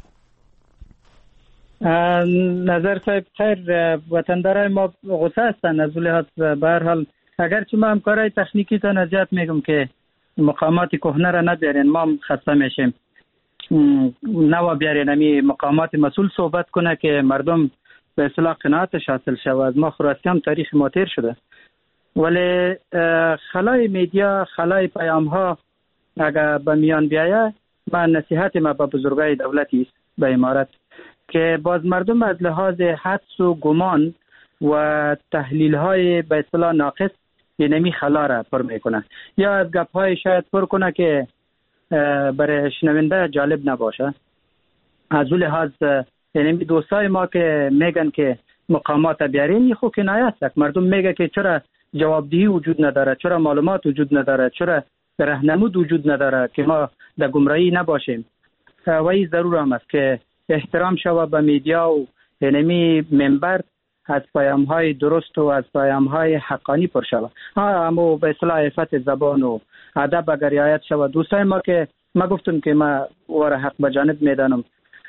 نظر صاحب خیر، وطندارای ما غصه هستن از لحاظ به هر حال اگرچه ما همکارای تکنیکی تا نزیات میگم که مقامات کهنه را نبیارین، ما هم خسته میشیم. نوا بیارین همی مقامات مسئول صحبت کنه که مردم به اصطلاح قناعتش حاصل شود. از ما خراستی هم تاریخ ما تیر شده، ولی خلای میدیا خلای پیام ها اگر به میان بیایه، من نصیحت ما به بزرگای دولتی است به امارت که باز مردم از لحاظ حدس و گمان و تحلیل های به اصطلاح ناقص اینمی خلا را پر میکنه یا از گپ های شاید پر کنه که برای شنونده جالب نباشه. از اون لحاظ اینمی دوستای ما که میگن که مقامات بیارین خو کنایه است. مردم میگه که چرا جوابدهی وجود نداره، چرا معلومات وجود نداره، چرا راهنمود وجود نداره که ما در گمراهی نباشیم. و این ضرور هم است که احترام شود به میدیا و اینمی منبر از پیام های درست و از پیام های حقانی پر شود. اما به اصطلاح عفت زبان و ادب اگر رعایت شود، دوستای ما که ما گفتم که ما وره حق به جانب میدانم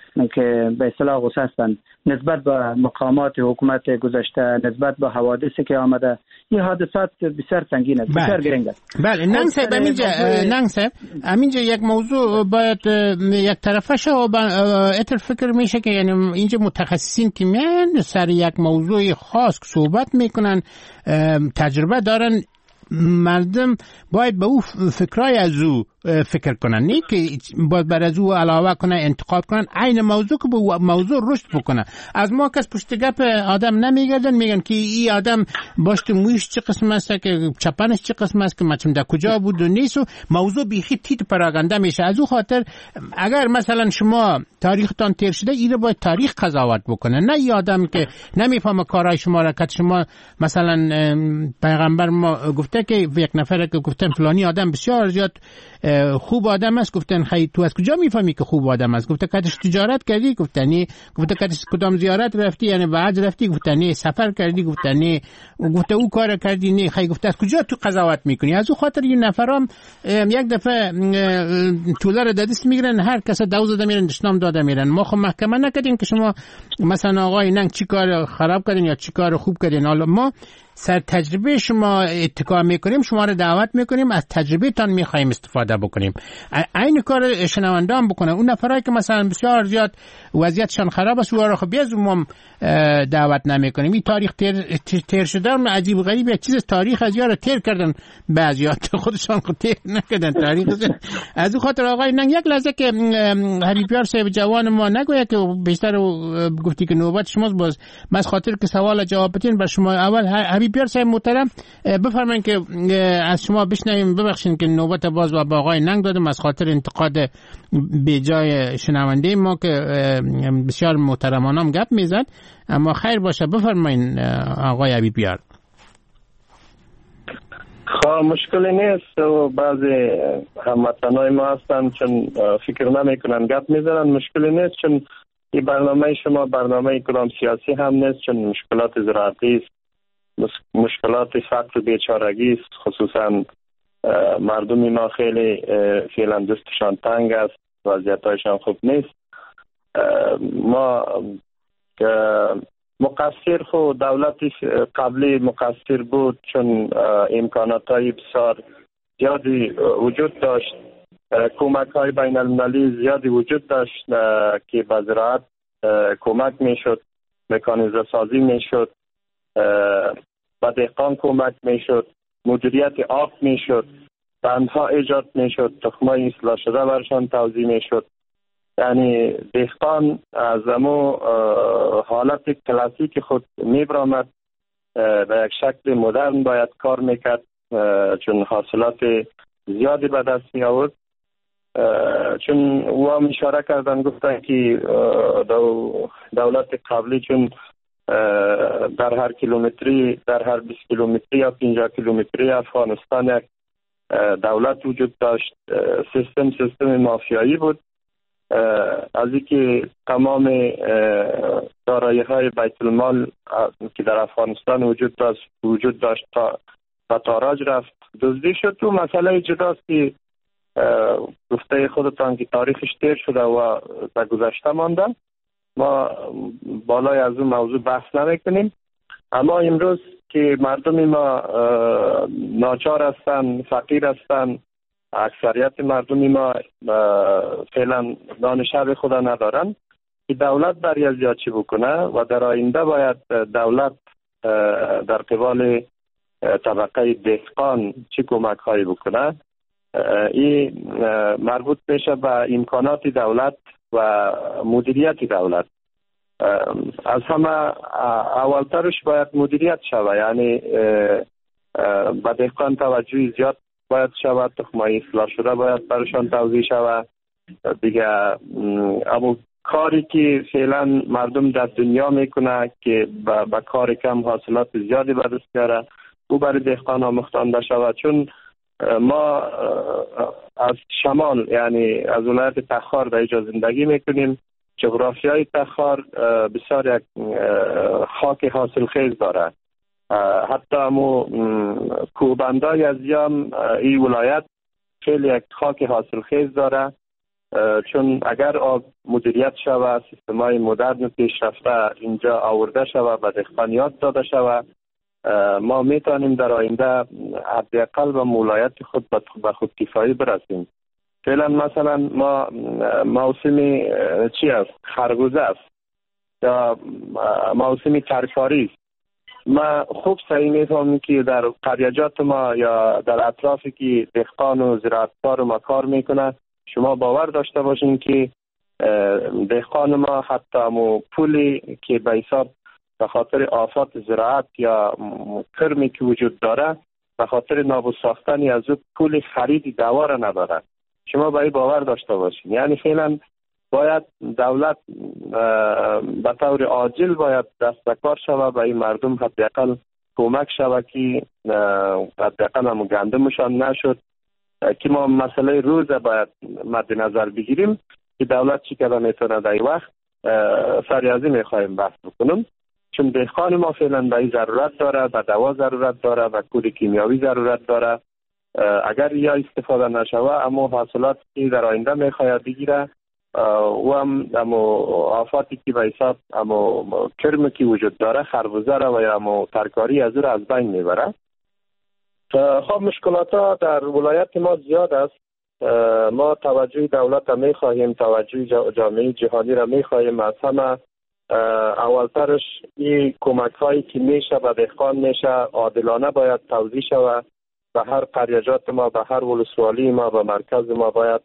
که به اصطلاح غصه هستند نسبت به مقامات حکومت گذشته، نسبت به حوادثی که آمده. این حادثات بسیار سنگین است، بسیار گرنگ است. بله ننگ صاحب همینجا یک موضوع باید یک طرفه شو و اتر فکر میشه که یعنی اینجا متخصصین که میان سر یک موضوع خاص صحبت میکنن، تجربه دارن، مردم باید به او فکرای از او فکر کنن، نه که باید بر از او علاوه کنن، انتقاد کنن. عین موضوع که به موضوع رشد بکنه. از ما کس پشت گپ آدم نمیگردن، میگن که این آدم باشت مویش چه قسم است، که چپنش چه قسم است، که مچم در کجا بود و نیست و موضوع بیخی تیت پراگنده میشه. از او خاطر اگر مثلا شما تاریختان تیر شده، این باید تاریخ قضاوت بکنه، نه این آدم که نمیفهمه کارهای شما را. که شما مثلا پیغمبر ما گفته که یک نفر که گفتن فلانی آدم بسیار زیاد خوب آدم است، گفتن خیلی تو از کجا میفهمی که خوب آدم است؟ گفته کدش تجارت کردی؟ گفتنی. گفته کدش کدام زیارت رفتی؟ یعنی بعد رفتی؟ گفتنی. سفر کردی؟ گفتنی. گفته او کار کردی؟ نه. خیلی گفته از کجا تو قضاوت میکنی؟ از او خاطر این نفرام یک دفعه توله رو دست میگیرن، هر کس دوز داده میرن، دشنام داده میرن. ما خب محکمه نکردیم که شما مثلا آقای ننگ چی کار خراب کردین یا چی کار خوب کردین. حالا ما سر تجربه شما اتکا میکنیم، شما رو دعوت میکنیم، از تجربه تان میخوایم استفاده بکنیم. این کار شنوندان بکنه. اون نفرایی که مثلا بسیار زیاد وضعیتشان خراب است، اونها رو خب بیاز ما دعوت نمیکنیم. این تاریخ تیر شدن عجیب و غریب، یک چیز تاریخ از یارو تیر کردن، بعضیات خودشان خود تیر نکردن تاریخ. از اون خاطر آقای ننگ یک لحظه که حبیبیار صاحب جوان ما نگوید که بیشتر گفتی که نوبت شماست، باز من خاطر که سوال جواب بدین بر شما. اول حبیبیار صاحب محترم بفرمایید که از شما بشنویم. ببخشید که نوبت باز با آقای ننگ دادم از خاطر انتقاد به جای شنونده ما که بسیار محترمانه گپ میزد، اما خیر باشه. بفرمایید آقای حبیبیار. خب مشکلی نیست و بعضی هموطنای ما هستن چون فکر نمیکنن گپ میزنن. مشکلی نیست چون این برنامه شما برنامه کدام سیاسی هم نیست، چون مشکلات زراعتی است، مشکلات فقر و بیچارگی است. خصوصا مردم ما خیلی فعلا دستشان تنگ است، وضعیتشان خوب نیست. ما مقصر خود دولتی قبلی مقصر بود چون امکانات های بسیار زیادی وجود داشت، کمک های بین المللی زیادی وجود داشت که به زراعت کمک میشد، مکانیزه سازی میشد، به دهقان کمک میشد، مدیریت آب میشد، بندها ایجاد میشد، تخمای اصلاح شده برشان توزیع میشد. یعنی دهقان از امو حالت کلاسیک خود میبرامد به یک شکل مدرن باید کار میکرد، چون حاصلات زیادی به دست می آورد. چون او هم اشاره کردن گفتن که دولت قبلی چون در هر کیلومتری، در هر 20 کیلومتری یا 50 کیلومتری افغانستان یک دولت وجود داشت. سیستم مافیایی بود. از اینکه تمام دارایی های بیت المال که در افغانستان وجود داشت تا تاراج رفت، دزدی شد. تو مسئله جداست که گفته خودتان که تاریخش تیر شده و در گذشته مانده. ما بالای از اون موضوع بحث نمیکنیم. اما امروز که مردم ما ناچار هستن، فقیر هستن، اکثریت مردم ما فعلا دانشجوی خود ندارن که دولت برای زیاد چی بکنه و در آینده باید دولت در قبال طبقه دهقان چی کمک هایی بکنه. این مربوط میشه به امکانات دولت و مدیریت دولت. از همه اولترش باید مدیریت شود، یعنی به دهقان توجه زیاد باید شود، تخمای اصلاح شده باید برشان توزیع شود دیگه. اما کاری که فعلا مردم در دنیا میکنه که با کار کم حاصلات زیادی به دست میاره، او برای دهقان آموختانده شود. چون ما از شمال، یعنی از ولایت تخار در اینجا زندگی میکنیم جغرافیای تخار بسیار یک خاک حاصلخیز داره. حتی همو کوهبندای از یام این ولایت خیلی یک خاک حاصلخیز داره، چون اگر آب مدیریت شوه، سیستمای مدرن پیشرفته اینجا آورده شوه و دهقانیات داده شوه، ما میتونیم در آینده حداقل به ولایت خود به خودکفایی برسیم. فعلا مثلا ما موسم چی است؟ خربوزه است یا موسم ترکاری است. ما خوب صحیح میفهمیم که در قریجات ما یا در اطرافی که دهقان و زراعتکار ما کار میکنه، شما باور داشته باشین که دهقان ما حتی همو پولی که به حساب به خاطر آفات زراعت یا کرمی که وجود داره، به خاطر نابود ساختن از او پول خرید دوا را نداره. شما به این باور داشته باشین. یعنی فعلا باید دولت به طور عاجل باید دست به کار شود، به این مردم حداقل کمک شود که حداقل هم گندمشان نشد، که ما مسئله روز باید مد نظر بگیریم که دولت چی کده میتونه در این وقت سریازی میخوایم بحث بکنم. چون دهقان ما فعلا به این ضرورت داره، به دوا ضرورت داره، به کود کیمیاوی ضرورت داره. اگر یا استفاده نشوه اما حاصلات که در آینده میخواید بگیره و هم آفاتی که به حساب کرم که وجود داره، خربوزه را و یا ترکاری از او را از بین میبره. خب مشکلات ها در ولایت ما زیاد است. ما توجه دولت را میخواهیم، توجه جامعه جهانی را میخواهیم. از همه اولترش این کمک هایی که میشه به دهقان میشه عادلانه باید توزیع شود. به هر قریجات ما، به هر ولسوالی ما، به مرکز ما باید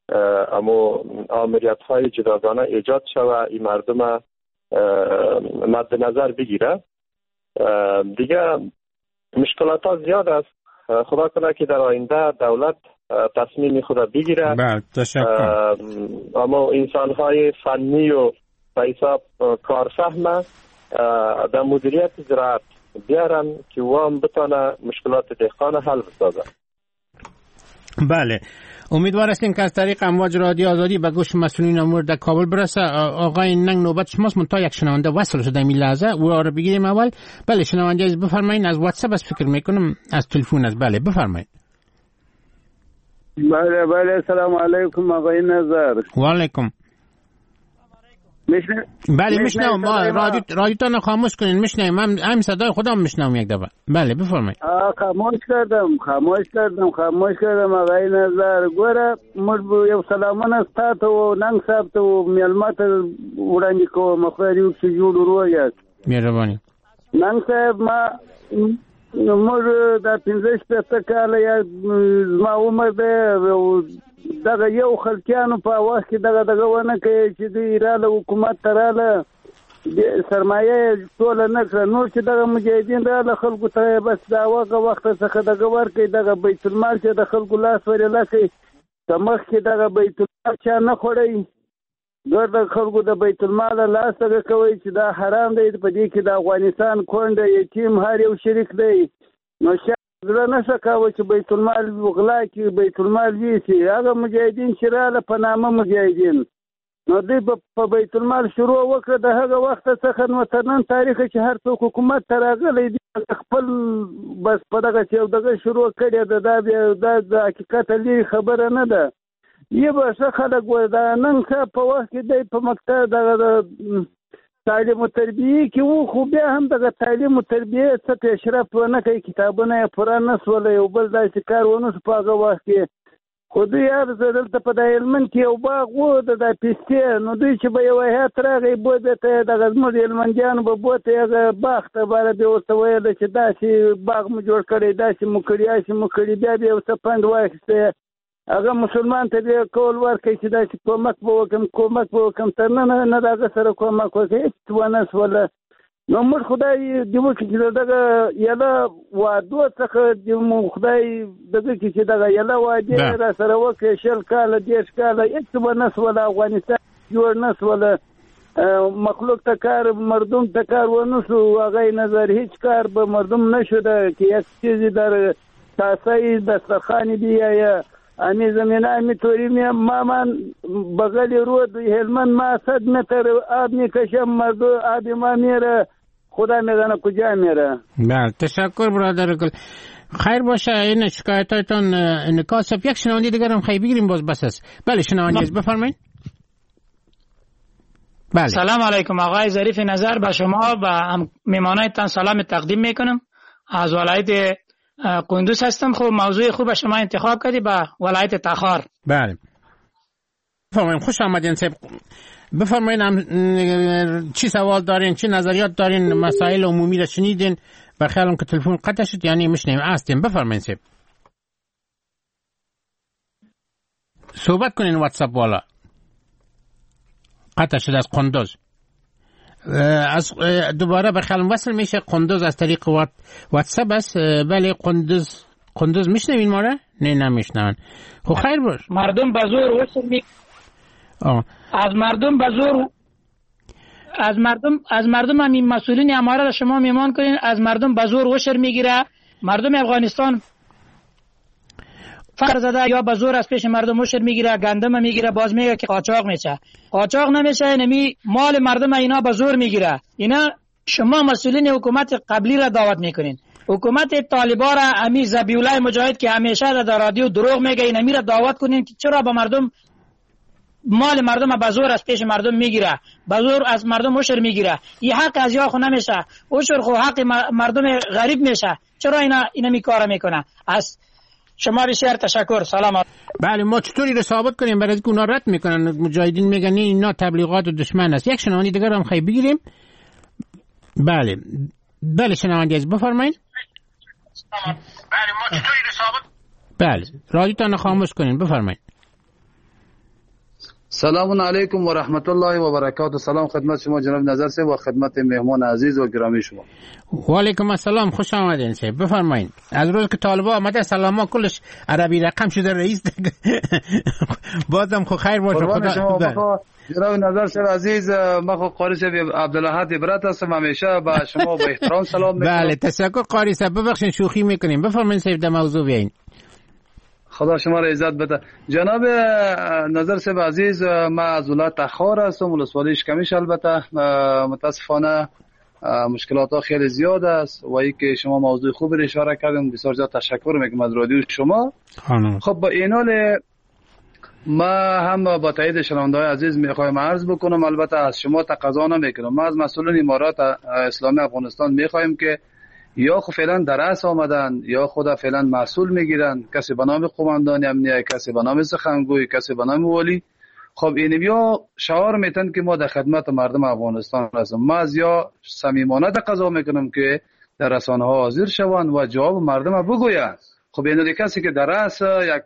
آمریت های جداگانه ایجاد شود، این مردم مد نظر بگیره. دیگه مشکلات ها زیاد است. خدا کنه که در آینده دولت تصمیم خود بگیره. بله، تشکر. اما انسان های فنی و به حساب کارفهم در مدیریت زراعت بیارن که وام بتانه مشکلات دهقان حل بسازه. بله، امیدوار هستیم که از طریق امواج رادیو آزادی به گوش مسئولین امور در کابل برسه. آقای ننگ نوبت شماست، منتها یک شنونده وصل شده این لحظه، او را بگیریم اول. بله شنونده عزیز بفرمایید. از واتساپ از فکر میکنم از تلفن است. بله بفرمایید. بله سلام علیکم آقای نظر. و علیکم. بله میشنوم. رادیوتان خاموش کنین، میشنوم. من صدای خودم میشنوم یک دفعه. بله بفرمایید. خاموش کردم آقای نظر. ګوره موږ یو سلامونه است ته او ننګ صاحب ته او میلمه ته وړاندې کوم. خدای دې وکړي جوړ ورو یاست. مهرباني. ننګ صاحب موږ د 15 کاله یا زما عمر دی، دغه یو خلکیانو په وخت کې دغه ونه کوي چې دوی راله حکومت ته راله سرمایه ټوله نه کړه. نور چې دغه مجاهدین راله خلکو ته بس د هغه وخت څخه دغه ورکوي، دغه بیت المال چې د خلکو لاس ورله کوي. که مخکې دغه بیت المال چا نه خوړی، ګرد خلکو د بیت المال لاس دغه کوي چې دا حرام دی. په دې کې د افغانستان کونډه یتیم هر یو شریک دی. نو زړه نشه کاوه چې بیت المال غلا کې بیت المال ویسي. هغه مجاهدین چې راله په نامه مجاهدین، نو دوی په بیت المال شروع وکړه. د هغه وخت څخه نو تر نن تاریخ چې هر څوک حکومت ته راغلی دی خپل بس په دغه چې دغه شروع کړی ده. د حقیقت لري خبره نه ده. یه به ښه خلک و دا نن په وخت کې دی په مکتب دغه تعلیم و تربیه کې وو، خو بیا هم دغه تعلیم و تربیه څه پیشرفت ونه کوي. کتابونه یې پوره نه سوله، یو بل داسې کار ونه سو په هغه وخت کې. خو دوی هر دلته په د هلمند کې یو باغ و د پیستې، نو دوی چې به یو هیات راغی بوده ته دغه زموږ هلمندیانو به بوته هغه باغ ته باره بیا ورته ویله چې داسې باغ مو جوړ کړی، داسې مو کړي، هسې مو کړي. بیا بیا ورته پند واخیسته. هغه مسلمان ته بیا کول ورکوي چې داسې کومک به وکړم. تر نه د هغه سره کومک وکړي، هېڅ ونه سوله. نو موږ خدای دې وکړي چې دغه یله وعدو څخه خدای دغه کې چې دغه یله وعدې را سره وکړي 20 کاله 30 کاله هېڅ ونه سوله. افغانستان جوړ نه سوله. مخلوق ته کار، مردم ته کار ونه سو. هغه نظر هیچ کار به مردم نشده که یک چیزی در تاسای دسترخانی بیایه. امی زمینه امی طوری من بغل رود هلمند ما 100 متر آب میکشم مرد آب ما میره خدا میدانه کجا میره. بله تشکر برادر گل. خیر باشه این شکایتاتون انعکاس. یک شنونده دیگر هم خیلی بگیریم باز بس است. بله شنونده بفرمایید. بله. سلام علیکم آقای ظریف نظر، به شما و میمانایتان سلام تقدیم میکنم. از ولایت قندوز هستم. خوب موضوع خوب شما انتخاب کردی به ولایت تخار. بله بفرمایید. خوش آمدین صاحب. بفرمایید چی سوال دارین، چی نظریات دارین، مسائل عمومی را شنیدین؟ بخیالم که تلفن قطع شد یعنی مشنیم هستیم. بفرمایید صاحب صحبت کنین. واتساپ والا قطع شد از قندوز. از دوباره بخیالم وصل میشه. قندوز از طریق واتساپ است. بله قندوز میشنوین ما را؟ نه نمیشنون. خب خیر باش. مردم به زور وصل می از مردم به زور از مردم همین مسئولین اماره را شما میمان کنین. از مردم به زور وشر میگیره. مردم افغانستان فقر زده یا به زور از پیش مردم وشر میگیره، گندم میگیره، باز میگه که قاچاق میشه. قاچاق نمیشه، نمی مال مردم اینا به زور میگیره. اینا شما مسئولین حکومت قبلی را دعوت میکنین. حکومت طالبان را امی ذبیحالله مجاهد که همیشه در رادیو دروغ میگه اینا میره دعوت کنین که چرا به مردم مال مردم به زور از پیش مردم میگیره، به زور از مردم عشر میگیره. این حق از یا خو نمیشه، عشر خو حق مردم غریب میشه. چرا اینا میکاره میکنه؟ از شما بسیار تشکر. سلام. بله ما چطوری رو ثابت کنیم؟ برای اینکه اونا رد میکنن، مجاهدین میگن اینا تبلیغات و دشمن است. یک شنوندی دیگر هم خیلی بگیریم. بله شنوندی از بفرمایید. بله ما چطوری رو ثابت؟ بله رادیوتون خاموش کنین بفرمایید. سلام علیکم و رحمت الله و برکاته. سلام خدمت شما جناب نظر صاحب و خدمت مهمان عزیز و گرامی شما. و علیکم السلام، خوش آمدین صاحب. بفرمایید. از روز که طالبان آمده سلاما کلش عربی رقم شده رئیس. بازم خو خیر باشه. خدا جناب نظر صاحب عزیز، ما خو قاری صاحب عبدالاحد عبرت هستم، همیشه با شما با احترام سلام میکنم. بله تشکر قاری صاحب، ببخشید شوخی میکنیم. بفرمایید صاحب در موضوع بیاین. خدا شما را عزت بده. جناب نظر صاحب عزیز، ما از ولایت تخار هستم، ولسوالی اشکمیش. البته متاسفانه مشکلات ها خیلی زیاد است و ای که شما موضوع خوبی را اشاره کردیم، بسیار زیاد تشکر میکنم از رادیو شما. خب با این حال ما هم با تایید شنونده‌های عزیز میخوایم عرض بکنم، البته از شما تقاضا نمیکنم. ما از مسئولین امارات اسلامی افغانستان میخوایم که یا خود فعلا در رأس آمدن یا خود فعلا مسئول میگیرن، کسی به نام قماندان امنیه، کسی به نام سخنگوی، کسی به نام والی. خب اینیا شعار میتن که ما در خدمت مردم افغانستان هستیم. ما از یا صمیمانه تقاضا میکنم که در رسانه ها حاضر شوند و جواب مردم بگویند. خب این کسی که در رأس یک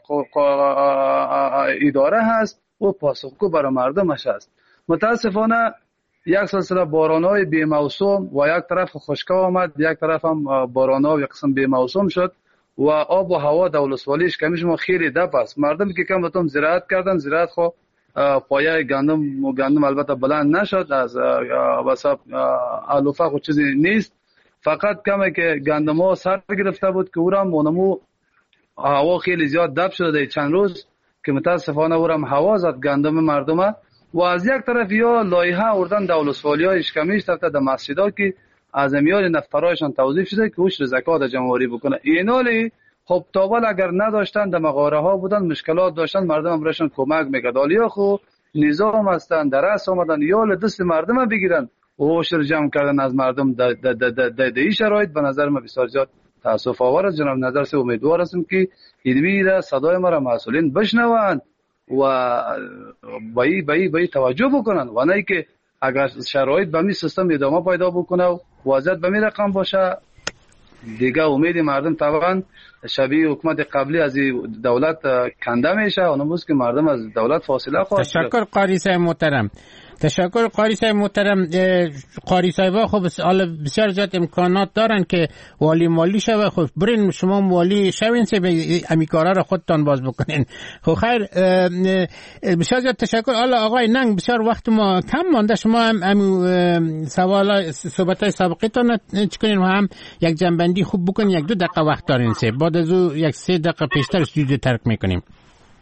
اداره هست و پاسخگو برای مردمش است. متاسفانه یک سلسله باران‌های بی موسم و یک طرف خشکی آمد، یک طرف هم باران‌ها یک قسم بی موسم شد و آب و هوا در ولسوالی اشکمیش ما خیلی دپ است. مردم که کم بتون زراعت کردن، زراعت خو پایه گندم البته بلند نشد، از واسه علوفه خود چیزی نیست، فقط کمه که گندم ها سر گرفته بود که اورم مونمو هوا خیلی زیاد دپ شده چند روز که متاسفانه اورم هوا زد گندم مردم. و از یک طرف یا لایحه اردن در ولسوالی‌های اشکمیش طرف در مسجدها که از امیال نفرایشان توظیف شده که عشر زکات جمع‌آوری بکنه. اینالی خب تاول اگر نداشتن در مغاره ها بودن، مشکلات داشتن، مردم براشون کمک میکرد. حالا خو نظام هستن در رأس آمدن یا دست مردم بگیرن و عشر جمع کردن از مردم در این شرایط به نظر من بسیار زیاد تاسف آور است. جناب نظر سے امیدوار هستم که اینویره صدای ما را مسئولین بشنوند و بایی توجه بکنن و نه که اگر شرایط به می سیستم ادامه پیدا بکنه و وضعیت به می رقم باشه دیگه امید مردم طبعا شبیه حکومت قبلی از دولت کنده میشه و نموز که مردم از دولت فاصله خواهد. تشکر قاری صاحب محترم. تشکر قاری صاحب محترم. قاری صاحب خب بسیار زیاد امکانات دارن که والی شوه. خب برین شما والی شوین سه امیکارا رو خودتان باز بکنین. خب خیر بسیار زیاد تشکر. حالا آقای ننگ بسیار وقت ما کم مانده، شما هم سوال صحبت‌های سابقتون چکنین و هم یک جنبندی خوب بکنین. 1-2 دقیقه وقت دارین سه، بعد از او 1-3 دقیقه پیشتر استودیو ترک میکنیم.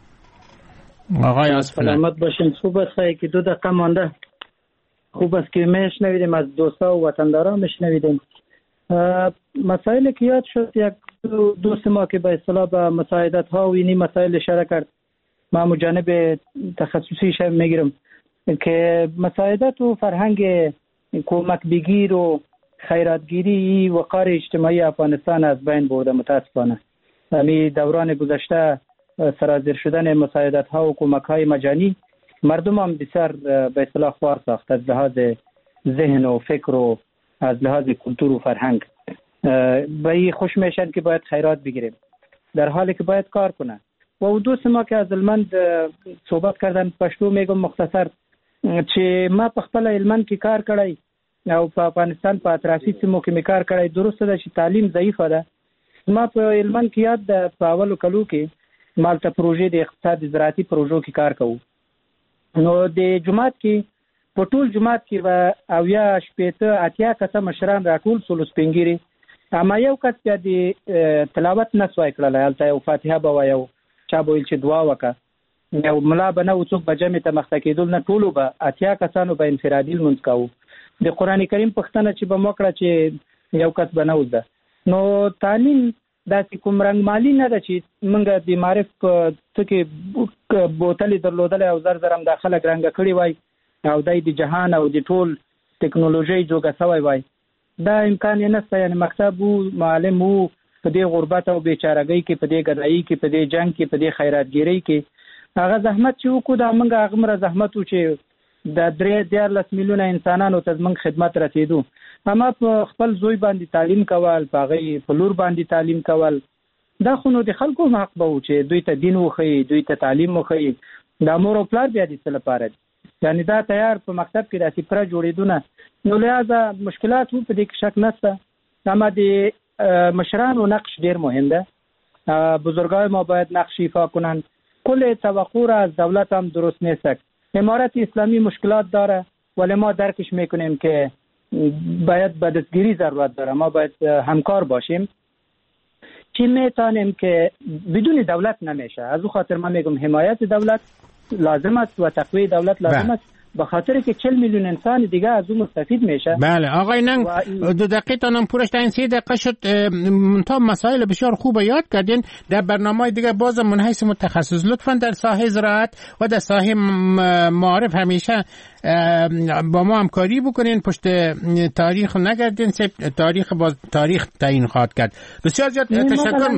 آقای آصف سلامت باشین. خوب است که 2 دقیقه مانده. خوب است که میشنویدیم از دوستا و وطنداران میشنویدیم. مسائلی که یاد شد، یک دوست ما که به اصطلاح به مساعدت ها و اینی مسائل اشاره کرد، ما جانب تخصصیش میگیرم که مساعدت و فرهنگ کمک بگیر و خیراتگیری وقار اجتماعی افغانستان از بین برده متاسفانه. همین دوران گذشته سرازیر شدن مساعدت ها و کمک های مجانی مردم هم بسیار به اصطلاح خوار ساخت، از لحاظ ذهن و فکر و از لحاظ کلتور و فرهنگ. به این خوش میشن که باید خیرات بگیریم در حالی که باید کار کنه. و دوست ما که از هلمند صحبت کردن، پښتو میگم مختصر، چې ما په خپل هلمند کې کار کړی او په افغانستان په اطرافي سیمو کې می کار کړی. درسته ده چې تعلیم ضعیفه ده. ما په هلمند کې یاد ده په اولو کلو کې مالته پروژې د اقتصاد زراعتي پروژو کې کار کوو. نو د جماعت کې په ټول جماعت کې به 80 کسه مشران راټول سول سپینګيري. اما یو کس بیا د تلاوت نسوای کړل، هلته یو فاتحه به وایو، چا به ویل چې دعا وکړه. یو ملا به نه و څوک به جمع ته مخته کېدل نه، ټولو به 80 کسانو به انفرادي لمونځ کاوه. د قرآن کریم پوښتنه چې به مو کړه چې یو کس به نه وزده. نو تعلیم داسې کوم رنګ مالي نه ده چې موږ د معرف په څه کې بوتلې درلودلی او زر زر هم دا خلک رنګه کړي وای او دی د جهان او د ټول ټکنالوژۍ جوګه سوی وای. دا امکان یې نشته. یعنی مکتب و، معلم و، په دې غربت او بیچارګۍ کې، په دې ګدایي کې، په دې جنگ کې، په دې خیراتګیرۍ کې هغه زحمت چې وکړو، دا موږ هغه مره زحمت و چې د 13 میلیونه انسانانو ته زموږ خدمت رسېدو. اما په خپل زوی باندې تعلیم کول، په هغې په لور باندې تعلیم کول، دا خو نو د خلکو حق به و چې دوی ته دین وښیي، دوی ته تعلیم وښیي. دا مور او پلار بیا د څه لپاره دي؟ یعنی دا تیار په مکتب کې داسې پوره جوړېدونه. نو لہذا مشکلات و په دې کې شک نشته. اما د مشرانو نقش ډیر مهم ده. بزرگای ما باید نقش ایفا کنند. کل توقع را از دولت هم درست نیست. امارت اسلامی مشکلات داره ولی ما درکش میکنیم که باید به دستگیری ضرورت داره. ما باید همکار باشیم. چی میتونیم که بدون دولت نمیشه. از او خاطر ما میگم حمایت دولت لازم است و تقویت دولت لازم است، به خاطر که 40 میلیون انسان دیگه از اون مستفید میشه. بله آقای ننگ 2 دقیقه تانم پورش تا این 3 دقیقه شد. منتها مسائل بسیار خوب یاد کردین. در برنامه دیگه باز من حیث متخصص لطفا در ساحه زراعت و در ساحه معارف همیشه با ما همکاری بکنین، پشت تاریخ نگردین، تاریخ باز تاریخ تعیین خواهد کرد. بسیار زیاد تشکر.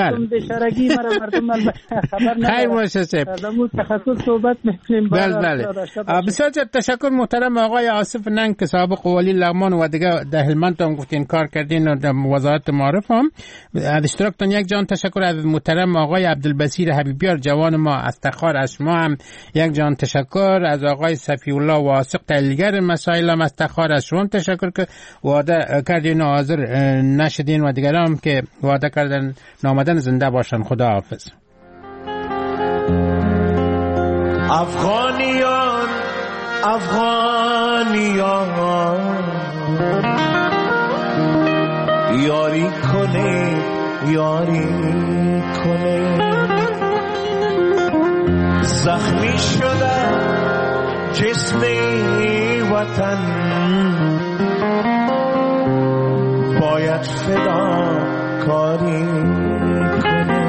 خیر باشه سپ. تخصص صحبت می‌کنیم. بله بسیار زیاد تشکر محترم آقای آصف ننگ که سابق ولی لغمان و دیگه در هلمند هم گفتین کار کردین و در وزارت معارف هم. از اشتراکتان یک جان تشکر. از محترم آقای عبدالبصیر حبیبیار جوان ما از تخار از شما هم یک جان تشکر. از آقای صفی الله واثق تحلیلگر مسائل هم از تخار از شما تشکر که وعده کردین و حاضر نشدین و دیگران هم که وعده کردن نامدن زنده باشن. خدا حافظ. افغانیان افغانیان یاری کنه یاری کنه، زخمی شده جسم وطن باید فدا کاری کنه.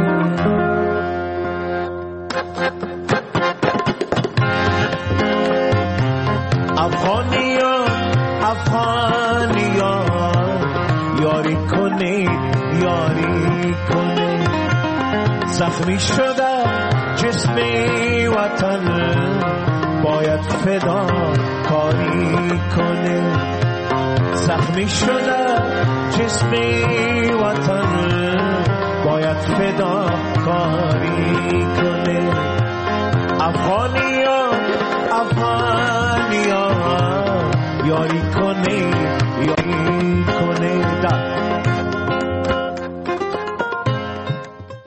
افغانیان افغانیان یاری کنه یاری کنه، زخمی شده جسم وطن باید فدا کاری کنه. زخمی شده جسم وطن باید فدا کاری کنه. افغانیان افغانیان یاری کنه یاری کنه.